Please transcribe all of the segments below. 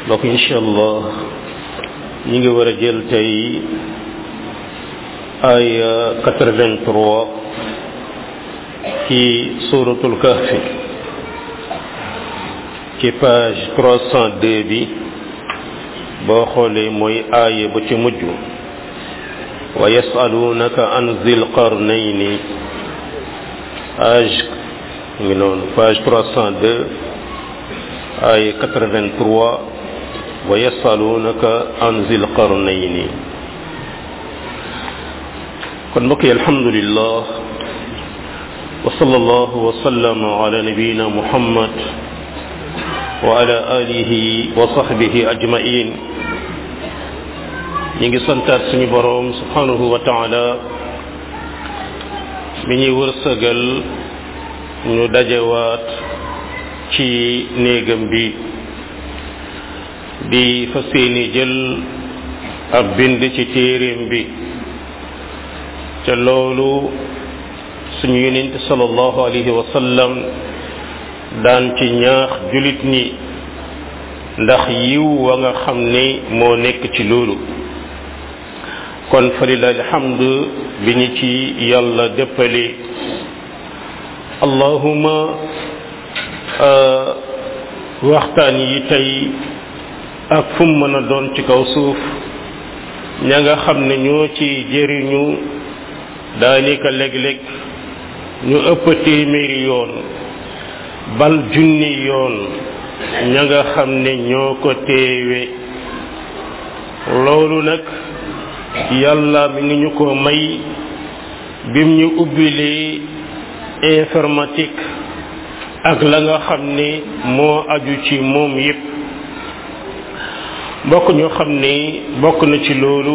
donc incha allah ñi ngi war a jël tey ay 83 ci suratul kahfi ci page 302 bi boo xoolee mooy aaya ba ci mujj wa yasalunaka an zil qarnayni ngi noonu page 302 ay 83 wa yasalunaka an zil qarnayni kon mbokk yi alhamdulillah wa sallallahu wa sallama ala nabiyyina muhammad wa ala alihi wa sahbihi ajma'in ñi ngi santaat suñu boroom subhanahu wa ta'ala mi ñuy wërsëgal ñu dajewaat ci néegam bi di fas yéene jël ab bind ci téeréem bi ca loolu suñu yonent sallallahu alayhi wa sallam daan ci ñaax julit ñi ndax yiw wa nga xam ne moo nekk ci loolu kon fa lillahi alhamdu bi ñu ci yàlla dëppale allahuma waxtaan yi tey ak fu mu mën a doon ci kaw suuf ña nga xam ne ñoo ci jëriñu daanaka léeg-léeg ñu ëpp téeméeri yoon bal junni yoon ña nga xam ne ñoo ko teewe loolu nag yàlla mi ngi ñu ko may bim ñu ubbilee informatique ak la nga xam ne moo aju ci moom yépp bokk ñoo xam ne bokk na ci loolu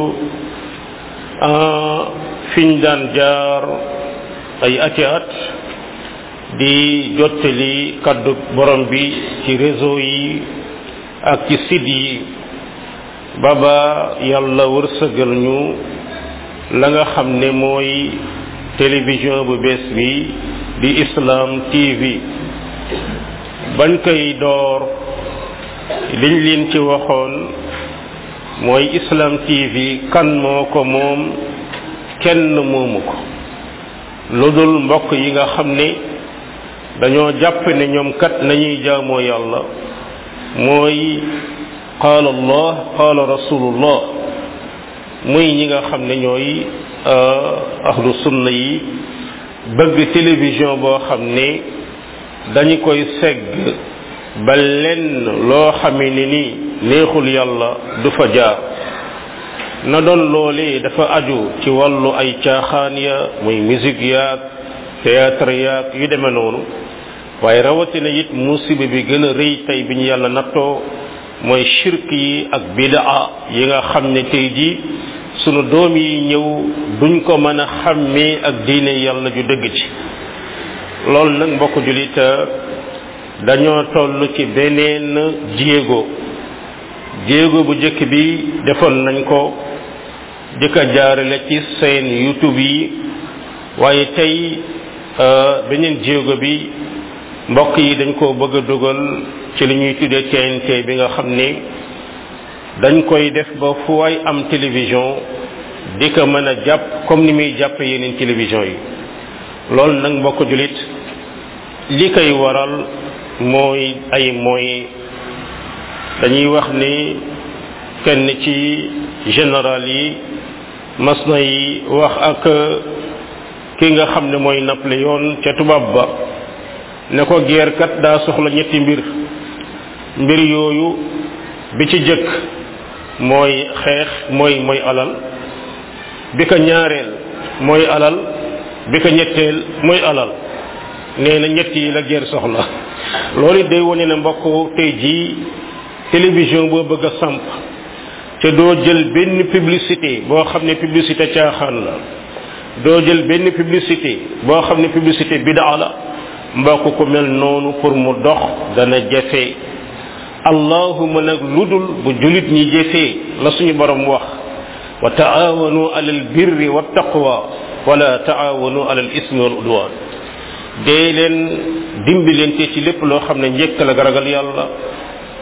fiñ daan jaar ay ati at di jottali kaddu borom bi ci réseau yi ak ci site yi baba yàlla wërsëgal ñu la nga xam ne mooy télévision bu bees bi di Islam TV bañ koy door liñ leen ci waxoon mooy Islam TV kan moo ko moom kenn moomu ko lu dul mbokk yi nga xam ne dañoo jàpp ne ñoom kat nañuy jaamoo yàlla mooy qaala allah qaala rasulullah muy ñi nga xam ne ñooy ahlu sunna yi bëgg télévision boo xam ne dañu koy segg ba lenn loo xamee ne ni neexul yàlla du fa jaar na doon loolee dafa aju ci wàllu ay caaxaan ya muy musique yaag théâtre yaag yu demee noonu waaye rawatina it musiba bi gën a rëy tey bi ñu yàlla nattoo mooy shirk yi ak bidaa yi nga xam ne tey ji sunu doom yi ñëw duñ ko mën a xàmmee ak diine yàlla ju dëgg ci loolu nag mbokk jullit dañoo toll ci beneen jéego bu jëkk bi defoon nañ ko di ko jaarale ci seen YouTube yi waaye tey beneen jéego bi mbokk yi dañ ko bëgg a dugal ci li ñuy tuddee TNT bi nga xam ne dañ koy def ba fu waay am télévision di ko mën a jàpp comme ni muy jàpp yeneen télévision yi loolu nag mbokk jullit li koy waral mooy dañuy wax ni kenn ci général yi mas nay wax ak ki nga xam ne mooy Napoléon ca tubaab ba ne ko guerre kat daa soxla ñetti mbir yooyu bi ci jëkk mooy xeex mooy alal bi ko ñaareel mooy alal bi ko ñetteel mooy alal nee na ñett yi la guerre soxla loolu day wane ne mbokk tey jii télévision boo bëgg a samp te doo jël benn publicité boo xam ne publicité caaxaan la doo jël benn publicité boo xam ne publicité bidaa la mbokk ko mel noonu pour mu dox dana jafe allahuma nag ludul bu julit ñi jëfee la suñu borom wax wa taawanu alal birri wa taqwa wala taawanu alal ismi wal udwan dee leen dimbalante ci lépp loo xam ne njëkk la ragal yàlla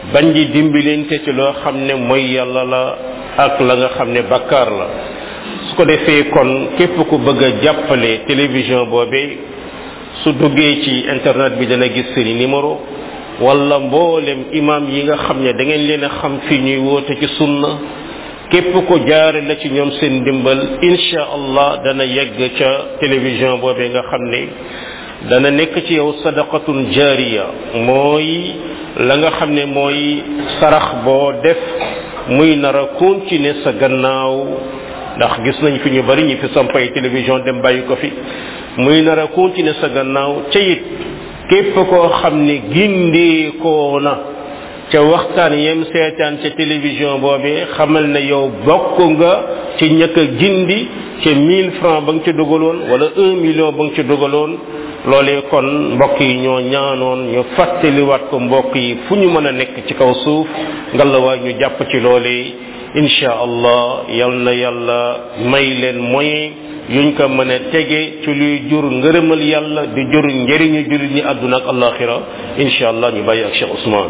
bañ di dimbilente ci loo xam ne mooy yàlla la ak la nga xam ne bakkaar la su ko defee kon képp ku bëgg a jàppale télévision boobee su duggee ci internet bi dana gis seeni numéro wala mboolem imam yi nga xam ne da ngeen leen a xam fii ñuy woote ci sunna képp ko jaare la ci ñoom seen ndimbal insha allah dana yegg ca télévision boobee nga xam ne dana nekk ci yow sadaqatun jariya mooy la nga xam ne mooy sarax boo def muy nar a continuer sa gannaaw ndax gis nañ fi ñu bari ñi fi sampay télévision dem bàyyi ko fi muy nar a continuer sa gannaaw ca it képp koo xam ne gindeekoo na ca waxtaan yem seetaan ca télévision boobee xamal ne yow bokk nga ci ñëkk a gindi ca 1000 francs ba nga ci dugaloon wala 1 million ba nga ci dugaloon loolee kon mbokk yi ñoo ñaanoon ñu fàttaliwaat ko mbokk yi fu ñu mën a nekk ci kaw suuf ngalawaay ñu jàpp ci loolee insha allah yal na yàlla may leen moyen yuñ ko mën a tege ci luy jur ngërëmal yàlla di jur njëriñu jullit ñi àdduna ak alaxira insha allah ñu bàyyi ak Cheikh Ousmane.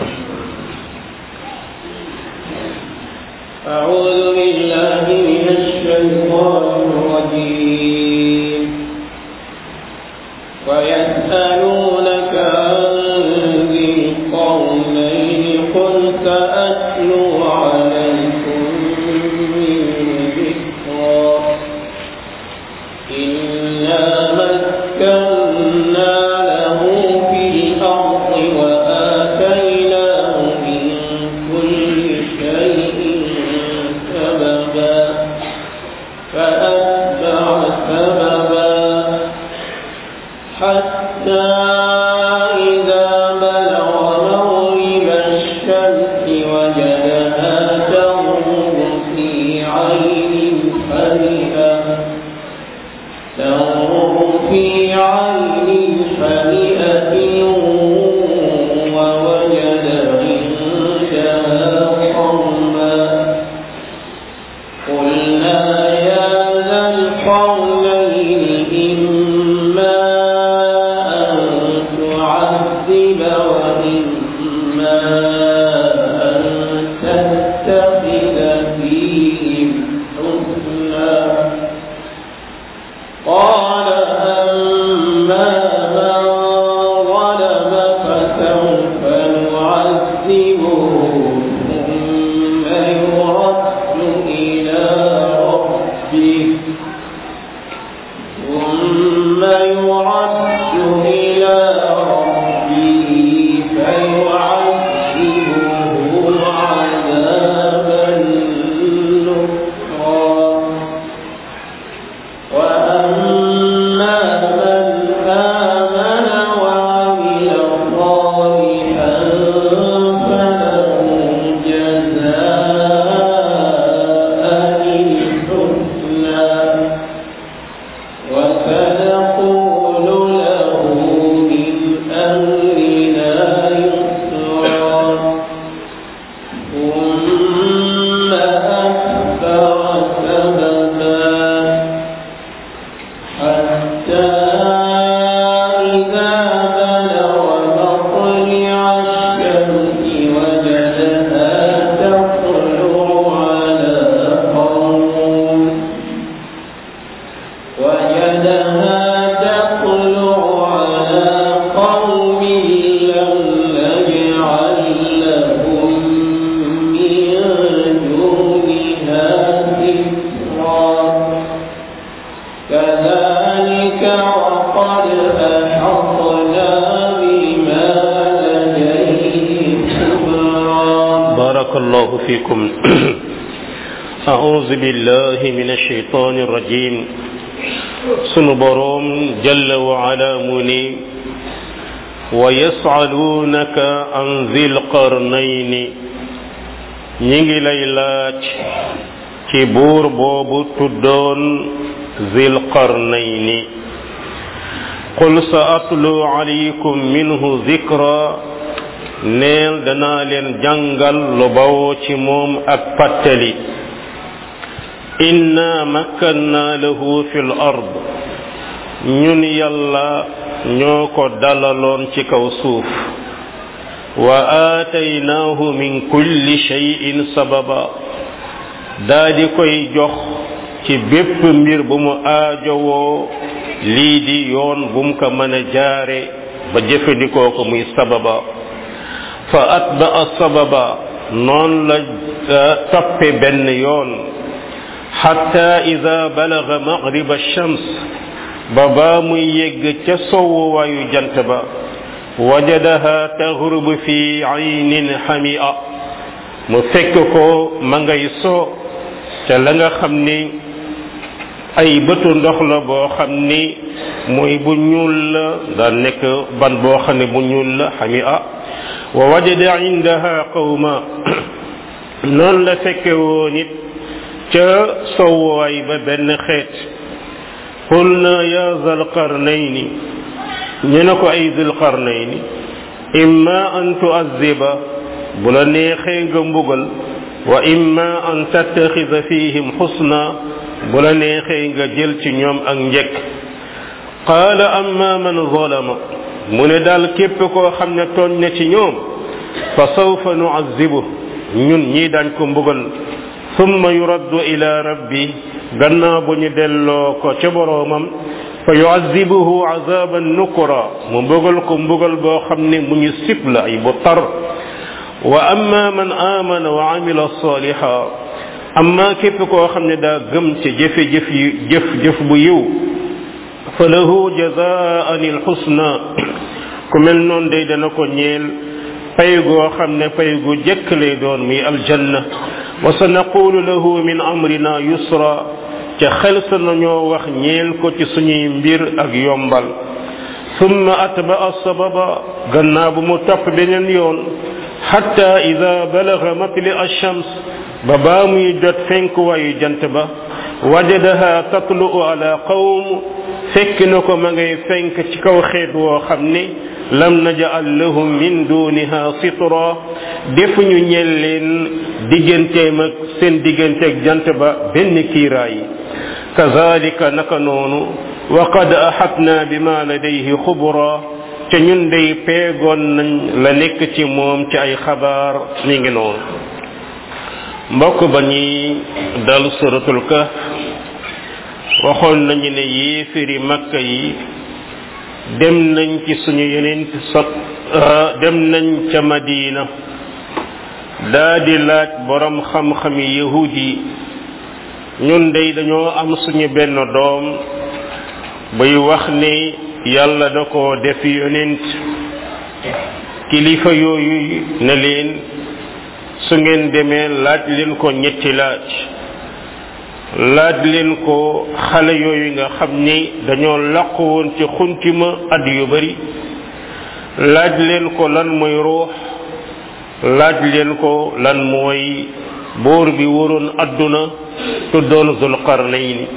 أعوذ بالله من الشيطان الرجيم ويسألونك عن ذي القرنين قل سأتلو عليكم من ذكرى إنا مكنا له في الأرض وآتيناه من كل شيء سببا فأتبع سببا حتى إذا بلغ مغرب الشمس وجدها تغرب في عين حمئة ووجد عندها قوما قلنا يا ذا القرنين إما أن تعذب وإما أن تتخذ فيهم حسنا قال أما من ظلم فسوف نعذبه ثم يرد إلى ربه فيعذبه عذابا نكرا وأما من آمن وعمل صالحا فله جزاء الحسنى وسنقول له من أمرنا يسرا ثم أتبع سببا حتى إذا بلغ مطلع الشمس وجدها تطلع على قوم لم نجعل لهم من دونها سترا كذلك وقد أحطنا بما لديه خبرا. بارك الله فيكم. أعوذ بالله من الشيطان الرجيم. sunu boroom jalla wa ala mu ni wa yasalunaka an zil qarnayni ñi ngi lay laaj ci buur boobu tuddoon zil qarnayni qul sa atlu alaykum minhu zikra neel danaa leen jàngal lu bawoo ci moom ak pattali inna makkanna lahu fil ard ñun yàlla ñoo ko dalaloon ci kaw suuf wa aataynaahu min kulli shay'in sababa daa di koy jox ci bépp mbir bu mu aajowoo lii di yoon bu mu ko mën a jaare ba jëfandikoo ko muy sababa fa atba'a sababa noon la toppe benn yoon hatta ida balaga maghrib ash-shams ba baa muy yegg ca sowuwaayu jant ba wajadaha taghrubu fi aynin hami'a mu fekk ko ma ngay soo ca la nga xam ni ay bëtu ndox la boo xam ni mooy bu ñuul la daa nekk ban boo xam ne bu ñuul la hami'a wa wajada indaha qawma noonu la fekke woon it ca sowwaay ba benn xeet qulna ya zal qarnayni ñu ne ko ay zal qarnayni imma an tu'azziba bu la neexee nga mbugal wa imma an tattaxida fihim xusna bu la neexee nga jël ci ñoom ak njëkk qaala amma man zalama mu ne daal képp koo xam ne tooñ na ci ñoom fa sawfa nu'azzibu ñun ñii daañ ko mbugal thumma yuraddu ila rabbi gannaaw bu ñu delloo ko ca boroomam fa yu'azzibuhu azaban nukra mu mbugal ko mbugal boo xam ne mu ñu sib la ay bu tar wa amma man amana wa amila saliha amma képp koo xam ne daa gëm ca jëf bu yiw fa lahu jazaan alxusna ku mel noonu day dana ko ñeel pay goo xam ne pay gu jëkk lay doon muy aljanna wa sa naqulu lahu min amrina yusra ca xel sa nañoo wax ñeel ko ci suñuy mbir ak yombal thumma atba'a sababa gannaaw bu mu topp beneen yoon hatta ida balaga matli ash-shams ba baa muy jot fenkuwaayu jant ba wajadaha tatlu'u ala qawm fekk na ko ma ngay fenk ci kaw xeet woo xam ne lam naj'al lahum min duniha sitra defuñu ñel leen digganteem ak seen digganteeg jant ba benn kiiraay kazalika naka noonu wa qad ahatna bima ladayhi xubra ca ñun day peegoon nañ la nekk ci moom ci ay xabaar mi ngi noonu mbokk ba ñuy dal suratul kahf waxoon nañu ne yéefiri makka yi dem nañ ci suñu yeneen dem nañ ca madina daa di laaj borom xam-xami yahudi ñun day dañoo am suñu benn doom buy wax ne yàlla da ko def yonent kilifa yooyu ne leen su ngeen demee laaj leen ko ñetti laaj leen ko xale yooyu nga xam ni dañoo làqu woon ci xuntima at yu bari laaj leen ko lan mooy ruux laaj leen ko lan mooy buur bi waroon adduna tuddoon Zulqarnayni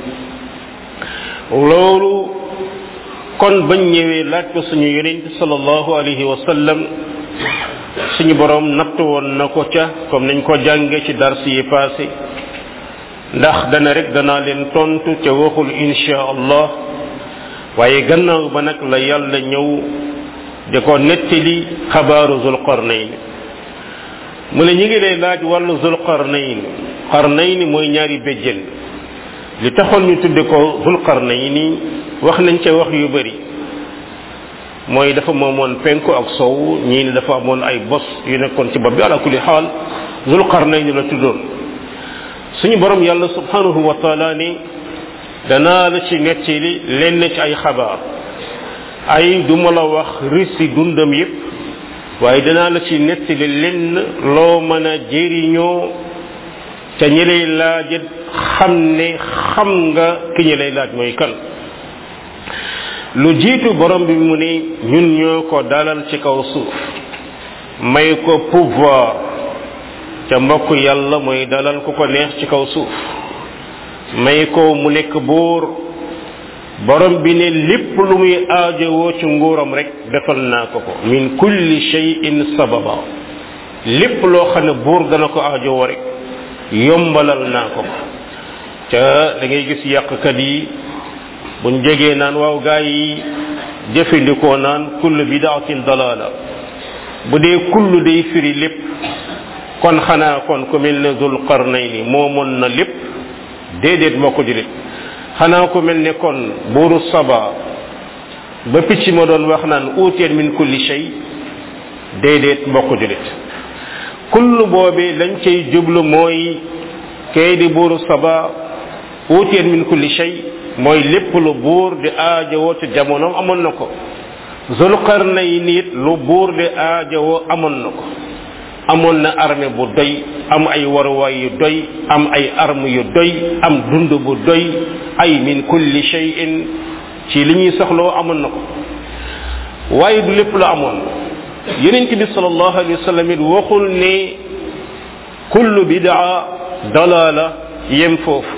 loolu kon bañ ñëwee laaj ko suñu yonent sallallahu alayhi wa sallam suñu borom natt woon na ko ca comme nañ ko jànge ci dars yi passé ndax dana rek danaa leen tontu ca waxul insha allah waaye gannaaw ba nag la yàlla ñëw di ko nettali xabaaru Zulqarnayni mu ne ñi ngi lay laaj wàllu Zulqarnayni mooy ñaari béjjën li taxoon ñu tudde ko Zulqarnayni wax nañ ca wax yu bari mooy dafa moomoon penku ak sow ñii ne dafa amoon ay bos yu nekkoon ci bopp bi ala kulli xaal Zulqarnayni la tuddoon suñu borom yàlla subhanahu wa taala ni danaa la ci nettali lenn ci ay xabaar ay duma la wax risi dundam yépp waaye danaa la ci nettali lenn loo mën a jëriñoo te ñi lay laajit xam ne xam nga ki ñi lay laaj mooy kan lu jiitu borom bi mu ne ñun ñoo ko dalal ci kaw suuf may ko pouvoir te mbokk yàlla mooy dalal ku ko neex ci kaw suuf may ko mu nekk buur borom bi ne lépp lu muy aajowoo ci nguuram rek defal naa ko ko min kulli shay'in sababa lépp loo xam ne buur dana ko aajowoo rek yombalal naa ko ko te da ngay gis yàqkat yi buñ jegee naan waaw gaa yi jëfandikoo naan kullu bid'atin dalala bu dee kullu day firi lépp kon xanaa kon ku mel ne Zul Qarnayni moomoon na lépp déedéet moo ko julit xanaa ku mel ne kon buuru Saba ba picc ma doon wax naan uutiyat min kulli shay déedéet moo ko julit kullu boobee lañ cay jublu mooy kay di buuru Saba uutiyat min kulli shay mooy lépp lu buur di aajowoo ci jamonoom amoon na ko Zul Qarnayni it lu buur di aajowoo amoon na ko amoon na armée bu doy am ay waruwaay yu doy am ay arme yu doy am dund bu doy ay min kulli shay'in ci li ñuy soxloo amoon na ko waaye du lépp la amoon yonent bi sallallahu alayhi wa sallam it waxul ne kullu bid'a dalala yem foofu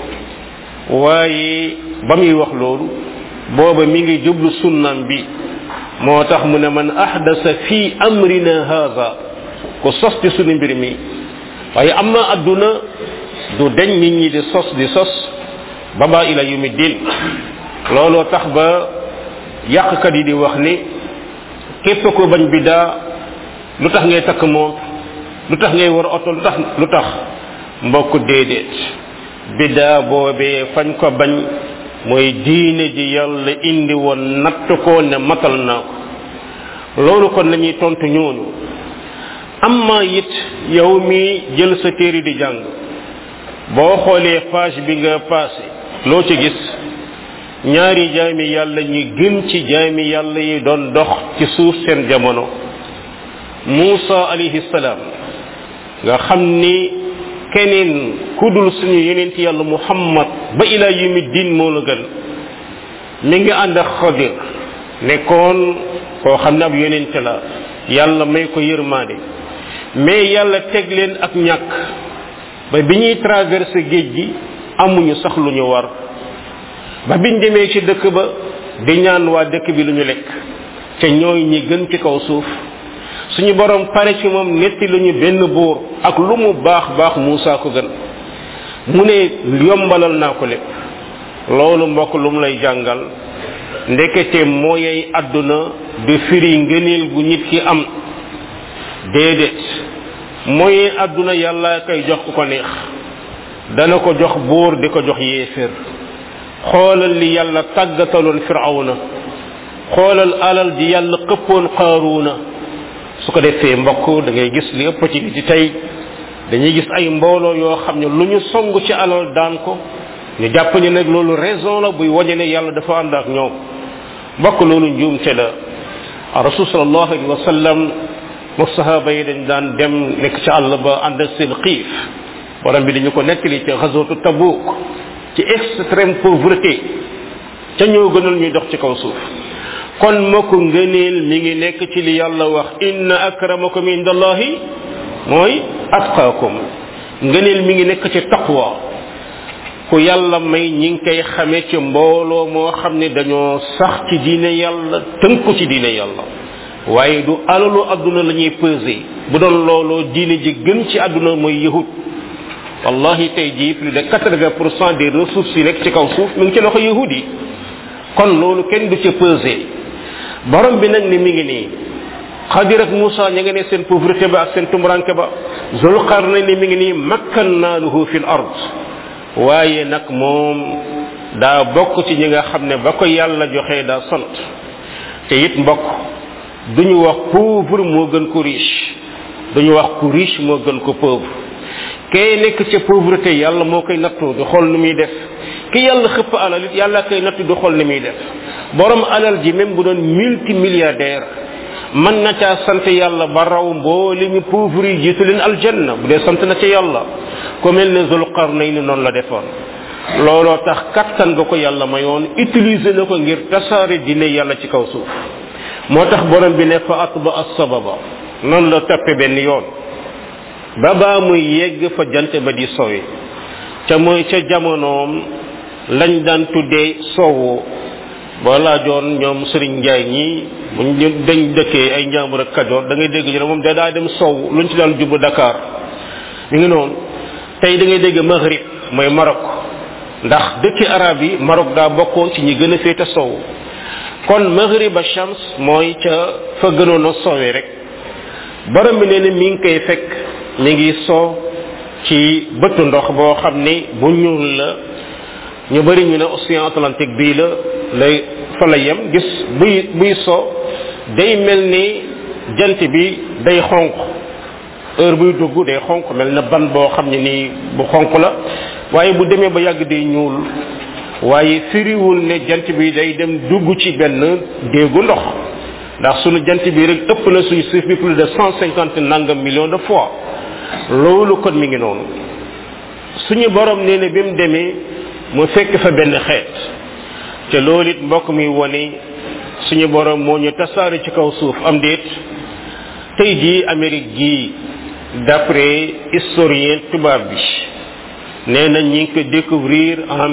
waaye ba muy wax loolu booba mi ngi jublu sunnam bi moo tax mu ne man ahdasa fi amrina hadha ko sos ci sunu mbir mi waaye am na adduna du deñ nit ñi di sos baba ila yawmi din looloo tax ba yàqkat yi di wax ni képp ko bañ bidaa lu tax ngay takk moom lu tax ngay war oto lu tax mbokk déedéet bidaa boobee fañ ko bañ mooy diine ji yàlla indi woon natt ko ne matal naa ko loolu kon la ñuy tontu ñooñu amma it yow mi jël sa téere di jàng boo xoolee page bi nga passé loo ci gis ñaari jaami yàlla ñi gën ci jaami yàlla yi doon dox ci suuf seen jamono Musa alayhi salaam nga xam ni keneen kudul suñu yonent yàlla Muhammad ba ila yawmi din moo la gën mi ngi ànd ak Xadir nekkoon koo xam ne ab yonent la yàlla may ko yërmaande mais yàlla teg leen ak ñàkk ba bi ñuy traversé géej gi amuñu sax lu ñu war ba biñ demee ci dëkk ba di ñaan waa dëkk bi lu ñu lekk te ñooy ñi gën ci kaw suuf suñu borom pare ci moom netti lu ñu benn buur ak lu mu baax Muusa ko gën mu ne yombalal naa ko lépp loolu mbokk lu mu lay jàngal ndekete mooyay àdduna du firi ngëneel gu nit ki am déedéet mooy àdduna yàlla koy jox ku ko neex dana ko jox buur di ko jox yéeféer xoolal li yàlla tàggataloon Firawna xoolal alal ji yàlla xëppoon Qaaruuna su ko defee mbokk da ngay gis li ëpp ci nit tey dañuy gis ay mbooloo yoo xam ne lu ñu song ci alal daan ko ñu jàpp ne nag loolu raison la buy wañe ne yàlla dafa ànd ak ñoom mbokk loolu njuumte la rasul sallallahu alayhi wa sallam mo sahaba yi dañ daan dem nekk ci àll ba ànd ak seen xiif borom bi dañu ko nettali ci ghazwatu Tabuk ci extrême pauvreté ca ñoo gënal ñuy dox ci kaw suuf kon moo ko ngëneel mi ngi nekk ci li yàlla wax inna akramakum indallahi mooy atqaakum ngëneel mi ngi nekk ci taqwa ku yàlla may ñi ngi koy xamee ci mbooloo moo xam ne dañoo sax ci diine yàlla tënku ci diine yàlla waaye du alalu adduna la ñuy peser bu doon looloo diine ji gën ci adduna mooy yahud wallahi tey jii plus de 80% des ressources yi nekk ci kaw suuf mi ngi ci loxo yahud yi kon loolu kenn du ci peser borom bi nag ni mi ngi nii Xadir ak Musa ña nga ne seen pauvreté ba ak seen tumuranke ba Zul Qarnayni mi ngi nii makkanna lahu fil ard waaye nag moom daa bokk ci ñi nga xam ne ba ko yàlla joxee daa sant te it mbokk duñu wax pauvre moo gën ko riche duñu wax ku riche moo gën ko pauvre kay nekk ca pauvreté yàlla moo koy nattu du xool nu muy def ki yàlla xëpp alal it yàlla koy nattu du xool ni muy def borom alal ji même bu doon multimilliardaire mën na caa sant yàlla ba raw mbooli ñu pauvre yi jiitu leen aljanna bu dee sant na ca yàlla ko mel ne Zul Qarnayni noonu la defoon looloo tax kattan nga ko yàlla mayoon utiliser na ko ngir tasaare dine yàlla ci kaw suuf moo tax borom bi ne fa atba as-sababa noonu la toppe benn yoon ba baa muy yegg fa jant ba di sowe ca mooy ca jamonoom lañ daan tuddee sowu boo laajoon ñoom Serigne Ndiaye ñii buñ dañ dëkkee ay Njàmbur ak Kajoor da ngay dégg ñu ne moom da daa dem sow luñ ci daan jubbu Dakar mi ngi noonu tey da ngay dégg Maghrib mooy Maroc ndax dëkki arab yi Maroc daa bokkoon ci ñi gën a féete sow kon Maghrib a Shams mooy ca fa gënoon a sowee rek borom bi nee na mi ngi koy fekk mi ngi so ci bëtu ndox boo xam ne bu ñuul la ñu bari ñu ne océan Atlantique bii la lay fa la yem gis buy so day mel ni jant bi day xonq heure buy dugg day xonq mel na ban boo xam ne nii bu xonq la waaye bu demee ba yàgg day ñuul waaye firiwul ne jant bi day dem dugg ci benn déegu ndox ndax sunu jant bi rek ëpp na suñu suuf bi plus de 150 nangam millions de fois loolu kon mi ngi noonu suñu borom nee na bi mu demee mu fekk fa benn xeet te loolu it mbokk mi wone suñu borom moo ñu tasaare ci kaw suuf am déet tey jii Amérique gi d'après historien tubaab bi nee na ñi ngi ko découvrir en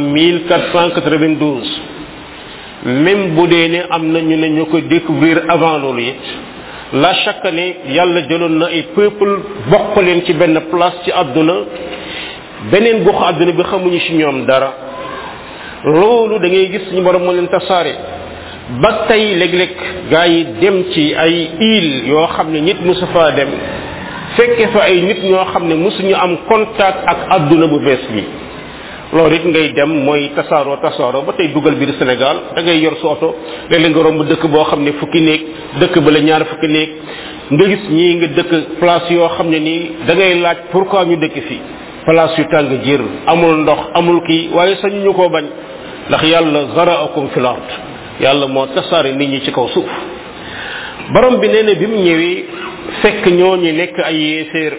1492 même bu dee ne am na ñu ne ñu ko découvrir avant loolu it la chaque année yàlla jëloon na ay peuple bokk leen ci benn place ci àdduna beneen gox àdduna bi xamuñu ci ñoom dara loolu da ngay gis suñu borom moo leen tasaare ba tey léeg-léeg gaa yi dem ci ay île yoo xam ne nit mosu faa dem fekke fa ay nit ñoo xam ne mosuñu am contact ak àdduna bu bees bi loolu it ngay dem mooy tasaaroo ba tey dugal biir Sénégal da ngay yor sa oto léeg-léeg nga romb dëkk boo xam ne fukki néeg dëkk ba la ñaar fukki néeg nga gis ñii nga dëkk place yoo xam ne nii da ngay laaj pourquoi ñu dëkk fii place yu tàng jër amul ndox amul kii waaye sañu ñu koo bañ ndax yàlla zaraakum fil ard yàlla moo tasaare nit ñi ci kaw suuf borom bi nee na bi mu ñëwee fekk ñooñu nekk ay yéeféer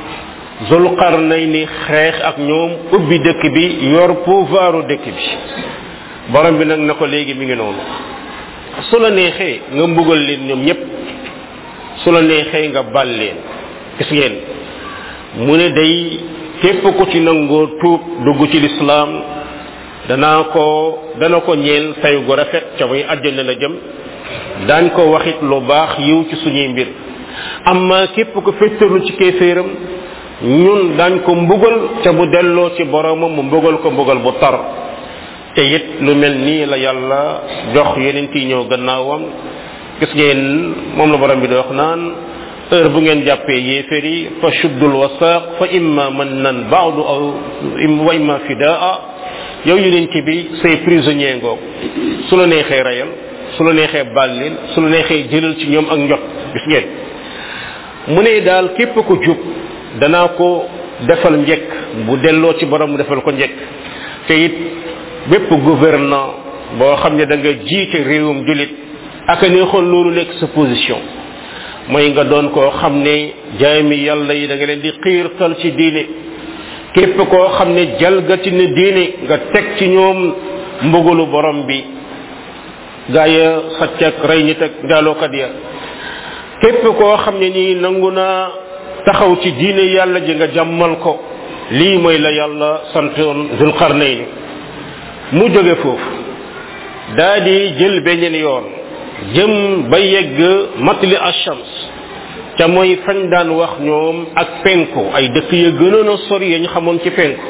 Zulqarnayni xeex ak ñoom ubbi dëkk bi yor pouvoiru dëkk bi borom bi nag na ko léegi mi ngi noonu su la neexee nga mbugal leen ñoom ñépp su la neexee nga bal leen gis ngeen mu ne day képp ku ci nangoo tuub dugg ci lislaam dana ko ñeel fay gu rafet ca muy àjjana la jëm daañ ko waxit lu baax yiw ci suñuy mbir amma képp ko féttalu ci kéeféeram ñun daañ ko mbugal ca bu delloo ci boromam mu mbugal ko mbugal bu tar te it lu mel nii la yàlla jox yeneen yi ñëw gannaawam gis ngeen moom la borom bi di wax naan heure bu ngeen jàppee yéeféer yi fa shuddul wasaq fa imma mannan ba'du aw wa imma fidaa yow yeneen bi say prisonnier ngoog su la neexee rayal su la neexee bàllil su la neexee jëlal ci ñoom ak njot gis ngeen mu ne daal képp ko jub danaa ko defal njëkk bu delloo ci borom mu defal ko njëkk te it bépp gouvernant boo xam ne da nga jiite réewum jullit ak neexoon loolu nekk sa position mooy nga doon koo xam ne jaami yàlla yi da nga leen di xiirtal ci diine képp koo xam ne jalgati na diine nga teg ci ñoom mbugalu borom bi gaa ya sàcc ak rey nit ak njaalookat ya képp koo xam ne nii nangu naa taxaw ci diine yàlla ji nga jàmmal ko lii mooy la yàlla santoon Zulqarnayn mu jóge foofu daa di jël beneen yoon jëm ba yegg matli ash-shams ca mooy fañ daan wax ñoom ak penku ay dëkk ya gënoon a sori ya ñu xamoon ci penku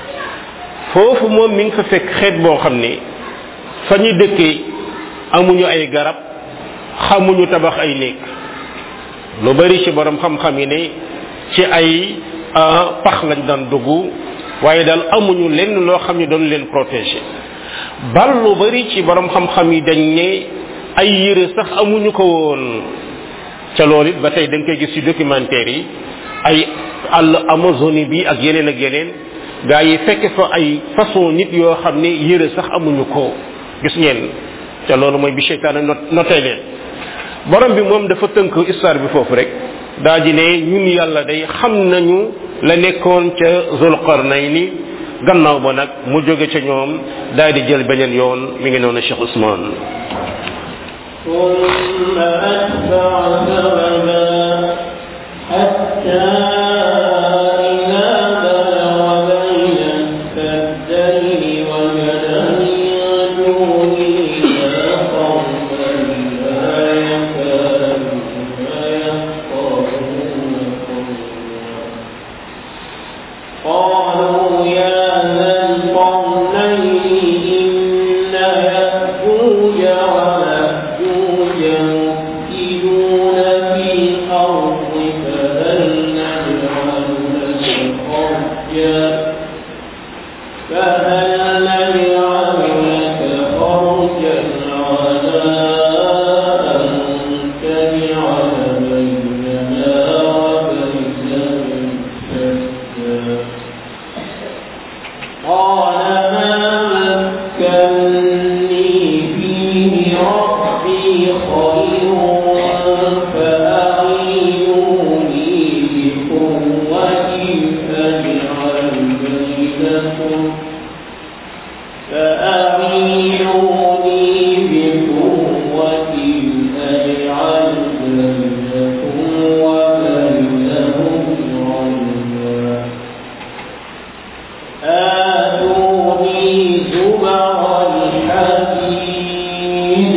foofu moom mi ngi fa fekk xeet boo xam ne fa ñu dëkkee amuñu ay garab xamuñu tabax ay néeg lu bari ci borom xam-xam yi ne ci ay pax lañ daan dugg waaye daal amuñu lenn loo xam ne doon leen protéger bal lu bari ci borom xam-xam yi dañ ne ay yére sax amuñu ko woon ca loolu it ba tey da nga koy gis ci documentaire yi ay àll Amazonie bi ak yeneen gaa yi fekk fa ay façon nit yoo xam ne yére sax amuñu ko gis ngeen ca loolu mooy bi seytaane noté leen borom bi moom dafa tënk histoire bi foofu rek daa di ne ñun yàlla day xam nañu la nekkoon ca Zulqarnayni gannaaw ba nag mu jóge ca ñoom daal di jël beneen yoon mi ngi noonu Cheikh Ousmane ثم أتبع سببا حتى إذا بلغ بين السدين وجد من دونهما قوما لا يكادون يفقهون قولا قالوا يا ذا القرنين إن يأجوج ومأجوج مفسدون في الأرض خرجا فهل نجعل لك خرجا على أن تجعل بيننا وبينهم سدا قال ما مكني فيه ربي خير فأعينوني بقوة أجعل بينكم وبينهم رجما آتوني زبر الحديد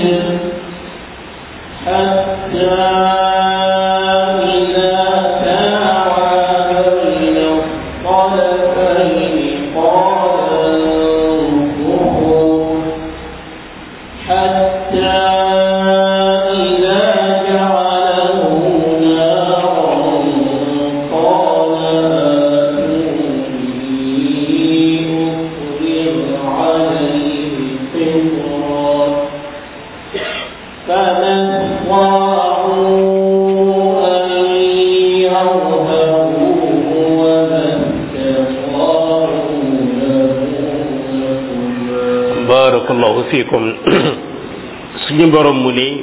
حتى إذا ساوى بين الطرفين قال انفخوا حتى إذا جعله نارا قال آتوني أفرغ عليه قطرا فما استطاعوا أن يظهروه وما استطاعوا له نقبا barakallahu fikum suñu borom mu ni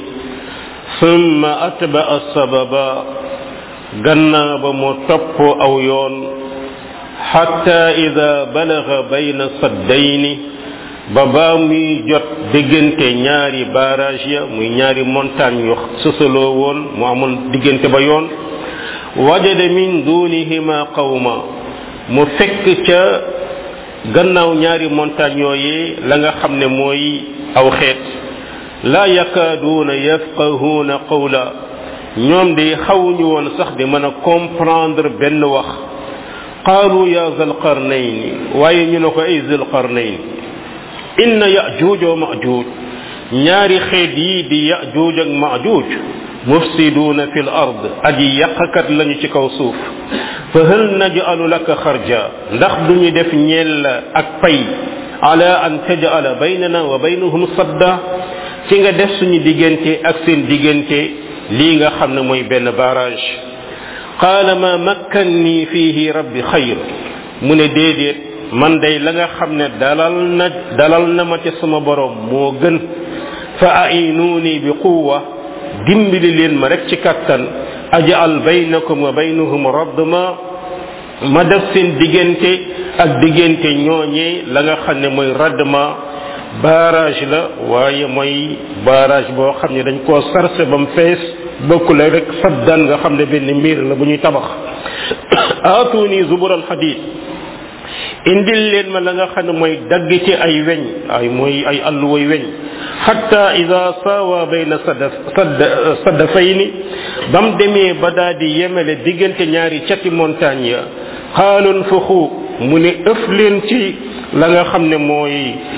summa atba'a sababa gannaaw ba mu topp aw yoon hatta ida balagha bayna saddayni ba baa muy jot diggante ñaari barrage ya muy ñaari montagne yu susaloo woon mu amoon diggante ba yoon wajada min dunihima qawma mu fekk ca gannaaw ñaari montagne yooyee la nga xam ne mooy aw xeet la yakaaduuna yafqahuuna qawla ñoom de xawuñu woon sax di mën a comprendre benn wax qaalu ya zal qarnayn waaye ñu ne ko ay zal qarnayn inna ya'juuj wa ma'juuj ñaari xeet yi di ya'juuj ak ma'juuj mufsiduuna fil ard aji yàqkat lañu ci kaw suuf fa hal naj'alu laka xarja ndax duñu def ñeel ak pay ala an taj'ala baynana wa baynahum sadda ci nga def suñu diggante ak seen diggante lii nga xam ne mooy benn barrage qaala ma makkanni fihi rabbi xayr mu ne déedéet man day la nga xam ne dalal na ma ci sama borom moo gën fa a'inuuni bi quwwa dimbali leen ma rek ci kattan aj'al baynakum wa baynahum radma ma def seen diggante ak diggante ñooñee la nga xam ne mooy radma barrage la waaye mooy barrage boo xam ne dañ koo sarse ba mu fees bokkul rek saddan nga xam ne benn miir la bu ñuy tabax aatuni zubural hadid indil leen ma la nga xam ne mooy dagg ci ay weñ ay mooy ay alluway weñ hatta ida sawa bayna saddafayni bam demee ba daa di yemele diggante ñaari cati montagne ya xaalun fuxu mu ne ëf leen ci la nga xam ne mooy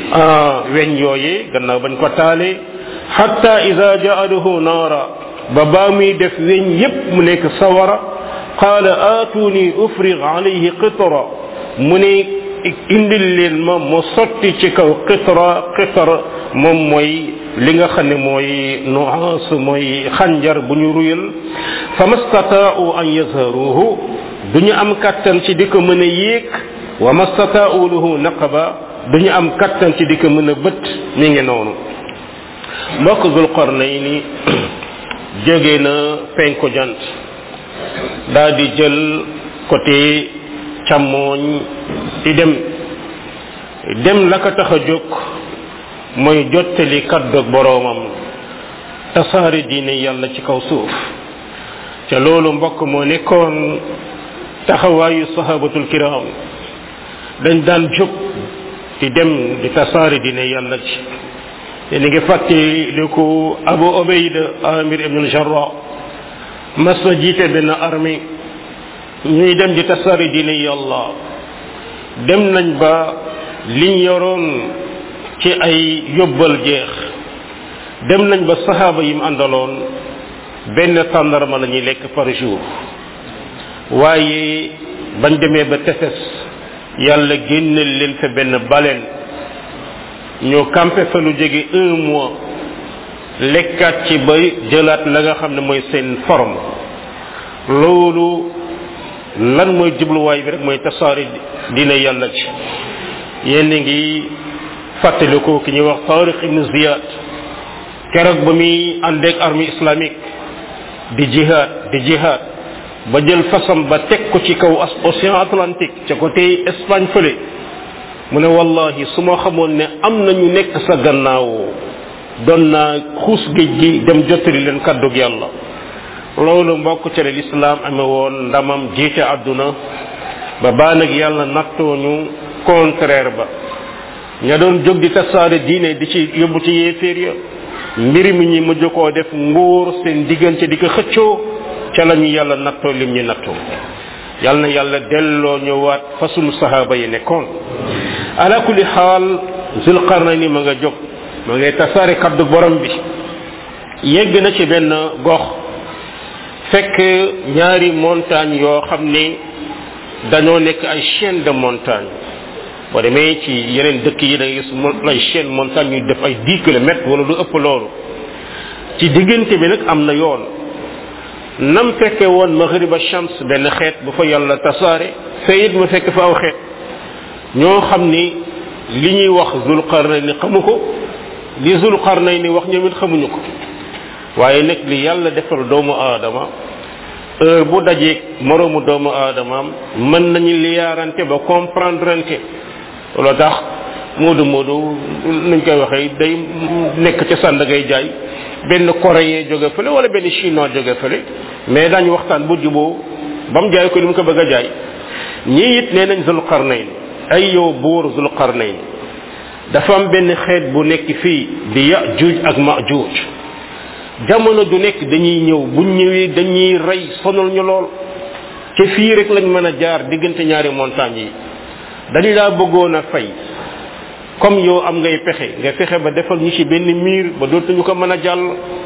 weñ yooyee gannaaw bañ ko taale hatta ida ja'alahu naara ba baa muy def weñ yépp mu nekk sawara qaala aatuni ufrig alayhi qitra mu ne indil leen ma mu sotti ci kaw qitra moom mooy li nga xam ne mooy nu'aas mooy xanjar bu ñu ruyal famastataa'u an yazharuhu duñu am kattan ci di ko mën a yéeg wa mastataa'u lahu naqaba duñu am kattan ci di ko mën a bët mi ngi noonu mbokk Zul Qarnayni jóge na penku jant daa di jël côté càmmooñ di dem la ko tax a jóg mooy jottali kaddu boroomam tasaare diine yàlla ci kaw suuf ca loolu mbokk moo nekkoon taxawaayu sahabatul kiram dañ daan jóg di dem di tasaare diine yàlla ci te ni ngi fàtte li ko Abu Ubayda Amir ibn al-Jarrah mas na jiite benn armée ñuy dem di tasaare diine yàlla dem nañ ba liñ yoroon ci ay yóbbal jeex dem nañ ba saxaaba yi mu àndaloon benn tàndarma la ñuy lekk par jour waaye bañ demee ba tefes yàlla génneel leen fa benn baleen ñu campé fa lu jege 1 mois lekkaat ci ba jëlaat la nga xam ne mooy seen forme loolu lan mooy jubluwaay bi rek mooy tasaari dina yàlla ci yéen ngi fàttaliku ki ñuy wax Tariq ibn Ziyad keroog ba muy àndeek armée islamique di jihad ba jël fasam ba teg ko ci kaw océan Atlantique ca côté Espagne fële mu ne wallahi su ma xamoon ne am na ñu nekk sa gannaaw doon naa xuus géej gi dem jottali leen kàddug yàlla loolu mbokk ca l'islam amee woon ndamam jiite àdduna ba baa nag yàlla nattooñu contraire ba ña doon jóg di tasaare diine di ci yóbbu ci yéeféer ya mbir mi ñi mujj koo def nguur seen diggante di ko xëccoo ca la ñu yàlla nattoo lim ñu nattoo yàlla na yàlla delloo ñëwaat fa sunu sahaaba yi nekkoon ala kulli xaal Zulqarnayni ma nga jóg ma ngay tasaare kaddu borom bi yegg na ci benn gox fekk ñaari montagne yoo xam ne dañoo nekk ay chaîne de montagne boo demee ci yeneen dëkk yi da ngay gis ay chaîne montagne ñuy def ay 10 kilomètres wala lu ëpp loolu ci diggante bi nag am na yoon nam fekke woon maghriba shams benn xeet bu fa yàlla tasaare fayit ma fekk fa aw xeet ñoo xam ni li ñuy wax Zulqarnayni xamu ko li Zulqarnayni wax ñoom it xamuñu ko waaye nag li yàlla defal doomu aadama heure bu dajeeg moroomu doomu aadamaam mën nañu liyaarante ba comprendrente loolu tax moodu nuñ koy waxee day nekk ca sànd ngay jaay benn coréen jóge fële wala benn chinois jóge fële mais dañu waxtaan bu juboo ba mu jaay ko li mu ko bëgg a jaay ñii it nee nañ Zulqarnayn ay yow buur Zulqarnayn dafa am benn xeet bu nekk fii di Yaajuuj ak Maajuuj jamono ju nekk dañuy ñëw buñ ñëwee dañuy rey sonal ñu lool ca fii rek lañ mën a jaar diggante ñaari montagnes yi dañ laa bëggoon a fay comme yow am ngay pexe nga fexe ba defal ñu ci benn miir ba dootuñu ko mën a jàll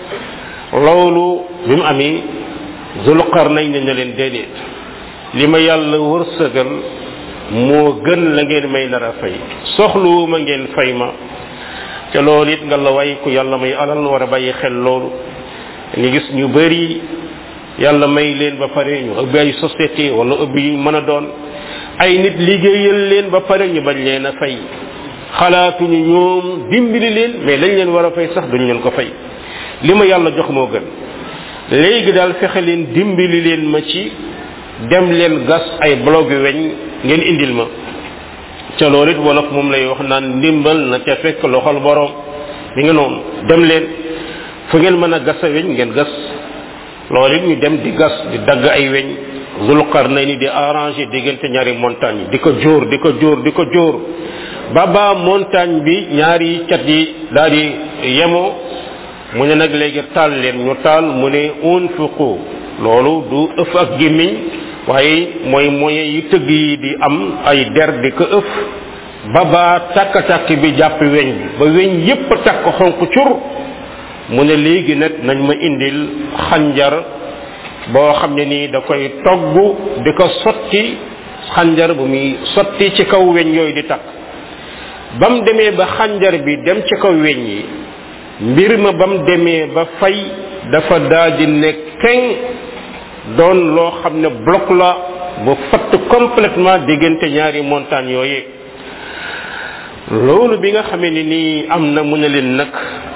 loolu bi mu amee Zulqarnayn ne leen déedéet li ma yàlla wërsëgal moo gën la ngeen may nar a fay soxluwuma ngeen fay ma te loolu it nga la way ku yàlla may alal war a bàyyi xel loolu nga gis ñu bari yàlla may leen ba pare ñu ubbi ay société wala ubbi yu mën a doon ay nit liggéeyal leen ba pare ñu bañ leen a fay xalaatuñu ñoom dimbali leen mais lañ leen war a fay sax duñ leen ko fay li ma yàlla jox moo gën léegi daal fexe leen dimbali leen ma ci dem leen gas ay bloc weñ ngeen indil ma ca loolu it wolof moom lay wax naan ndimbal na ca fekk loxol borom mi nga noonu dem leen fu ngeen mën a gas a weñ ngeen gas loolu it ñu dem di gas di dagg ay weñ Zulqarnayni di arranger diggante ñaari montagne yi di ko jóor baba montagne bi ñaari cat yi daal di yemoo mu ne nag léegi taal leen ñu taal mu ne unfiqu loolu du ëff ak gémmiñ waaye mooy moyen yi tëgg yi di am ay der di ko ëff baba takk-takk bi jàpp weñ bi ba weñ yépp takk xonq cur mu ne léegi nag nañ ma indil xanjar boo xam ne nii da koy togg di ko sotti xanjar bu muy sotti ci kaw weñ yooyu di takk bam demee ba xanjar bi dem ci kaw weñ yi mbir ma bam demee ba fay dafa daldi ne keng doon loo xam ne bloc la bu fatt complètement diggante ñaari montagne yooyu loolu bi nga xamee ni nii am na mu ne leen nag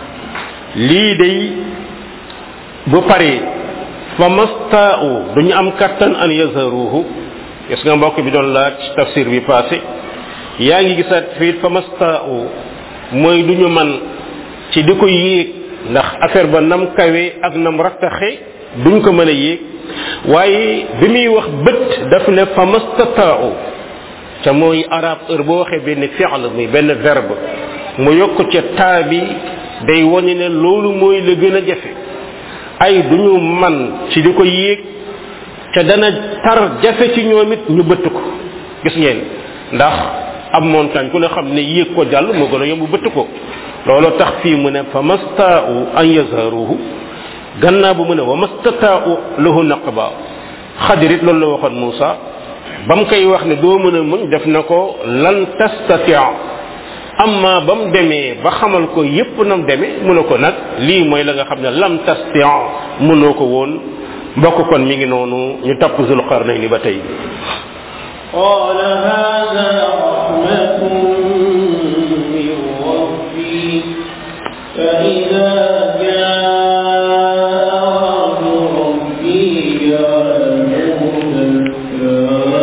lii day bu paree fa mastaa'u duñu am kattan an yazharuhu gis nga mbokk bi doon laaj tafsir bi passé yaa ngi gisaat fii fa mastaa'u mooy duñu man ci di ko yéeg ndax affaire ba nam kawe ak nam rattaxe duñ ko mën a yéeg waaye bi muy wax bët daf ne fa mastataa'u ca mooy arab heure boo waxee benn fi'l muy benn verbe mu yokk ca taa bi day wone ne loolu mooy la gën a jafe ay duñu man ci di ko yéeg ca dana tar jafe ci ñoom it ñu bëtt ko gis ngeen ndax ab montagne ku ne xam ne yéeg ko jàll moo gën a yomb bëtt ko loolu tax fii mu ne fa mastaa'u an yazharuhu gannaaw bu mu ne wa mastataa'u lahu naqba xadirit loolu la waxoon Moussa bam koy wax ne doo mën a muñ def na ko lan tastati amma bam demee ba xamal ko yépp nam demee mu ne ko nag lii mooy la nga xam ne lam tasti mënoo ko woon mbokk kon mi ngi noonu ñu topp Zulqarnayni ba tey قال هذا رحمة من ربي فإذا جاء ربي جعله دكا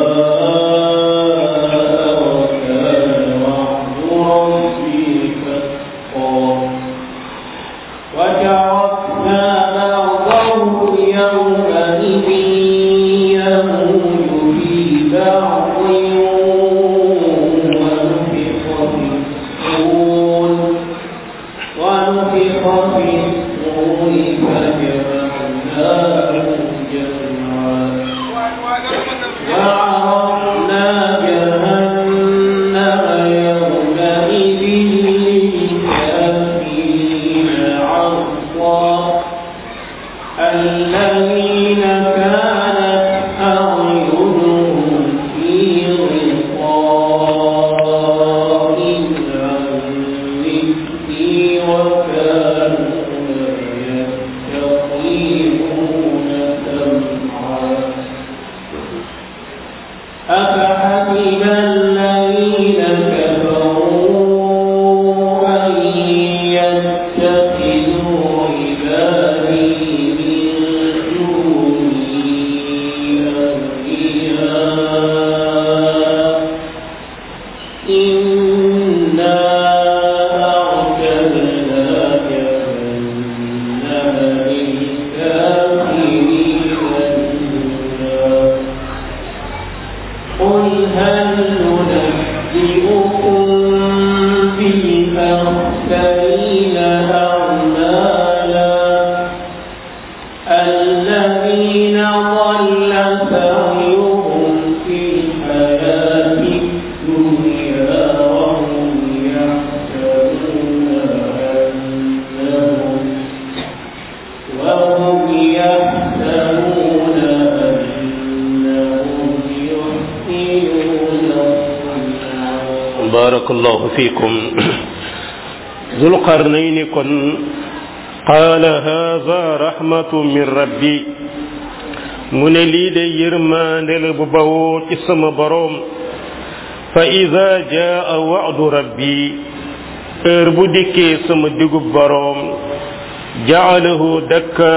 وكان وعد ربي حقا وتركنا بعضهم يومئذ يموت في بعض ونفخ في الصور فجمعناهم جمعا وعرضنا جهنم يومئذ للكافرين عرضا الذين كانت أعينهم في غطاء عن ذكري وكانوا لا يستطيعون سمعا أفحسب الذين كفروا أن يتخذوا عبادي من دوني أولياء إنا أعتدنا جهنم للكافرين نزلا قل هل ننبئكم بالأخسرين أعمالا الذين ضل سعيهم في الحياة الدنيا وهم يحسبون أنهم يحسنون صنعا بارك الله فيكم Zulqarnayni kon qaala haza rahmatu min rabbi mu ne lii de yërmande la bu bawoo ci sama boroom fa ida jaa wa'du rabbi heure bu dikkee sama digub boroom ja'alahu dakka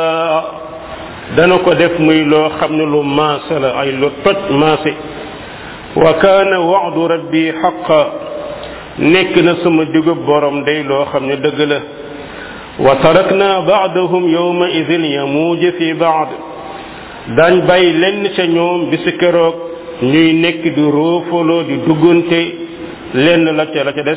dana ko def muy loo xam ne lu maase la ay lu toj maase wa kaana wa'du rabbi haqqa nekk na sama digub borom day loo xam ne dëgg la wa tarakna ba'dahum yawma idhin yamuuju fi ba'd daañ bàyyi lenn ca ñoom bisi keroog ñuy nekk di roofaloo di duggante lenn la ca des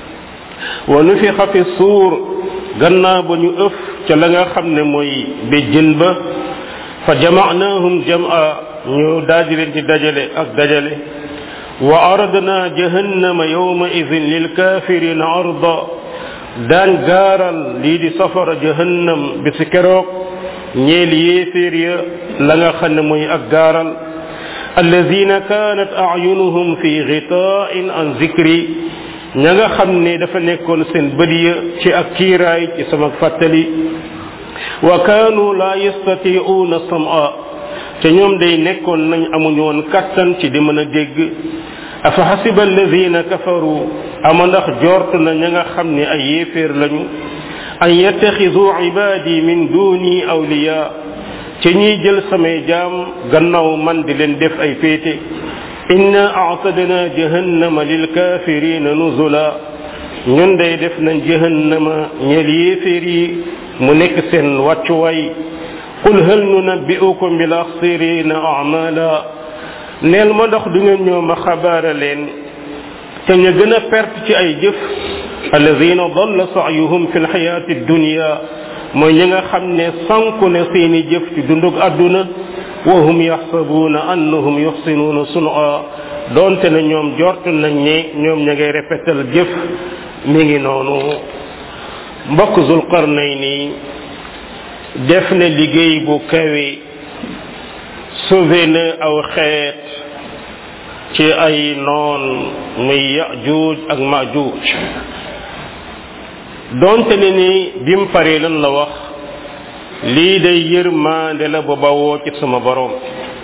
wa nufixa fi suur gannaaw ba ñu ëf ca la nga xam ne mooy béjjën ba fa jama'nahum jam'a ñu daaji leen di dajale ak dajale wa aradna jahannama yawma idhin lil kafirina arda daan gaaral lii di safara jahannam bi si keroog ñeel yéeféer ya la nga xam ne mooy ak gaaral alladina kanat a'yunuhum fi ghita'in an zikri ña nga xam ne dafa nekkoon seen bët ya ci ak kiiraay ci sama fàttali wa kanu la yastati'una sam'a te ñoom day nekkoon nañ amuñu woon kattan ci di mën a dégg afa hasiba alladhina kafaru ama ndax jort na ña nga xam ne ay yéeféer lañu an yattakhidhu ibadi min duni awliya ci ñuy jël samay jaam gannaaw man di leen def ay féete inna a'tadna jahannama lil kafirina nuzula ñun day def nañ jahannama ñeel yéeféer yi mu nekk seen wàccuwaay qul hal nunabbi'ukum bil akhsirina a'mala neel ma ndax du ngeen ñoo ma xabaara leen te ñu gën a perte ci ay jëf alladhina dalla sa'yuhum fil hayati dunya mooy ñi nga xam ne sanku ne seeni jëf ci dundug àdduna wa hum yaxsabuuna annahum yuxsinuuna sun'a doonte ne ñoom jortu nañ ne ñoom ña ngay rafetal jëf mi ngi noonu mbokk Zulqarnayni def na liggéey bu kawe sauvé na aw xeet ci ay noon muy Yaajuuj ak Maajuuj donte ne ni bim paree lan la wax lii day yërmande la ba bawoo ci sama borom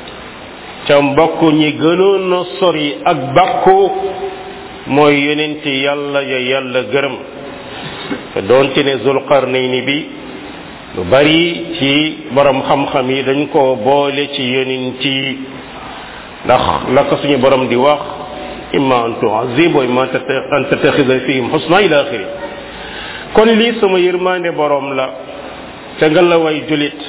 ca mbokk ñi gënoon a sori ak bàkku mooy yonenti yàlla ya yàlla gërëm te donte ne Zulqarnayni bi lu bari ci borom xam-xam yi dañ ko boole ci yonenti ndax la ko suñu borom di wax imma an tu'azib wa imma an tattakhidha fihim husna ila akhiri kon lii sama yërmande borom la te nga la way julit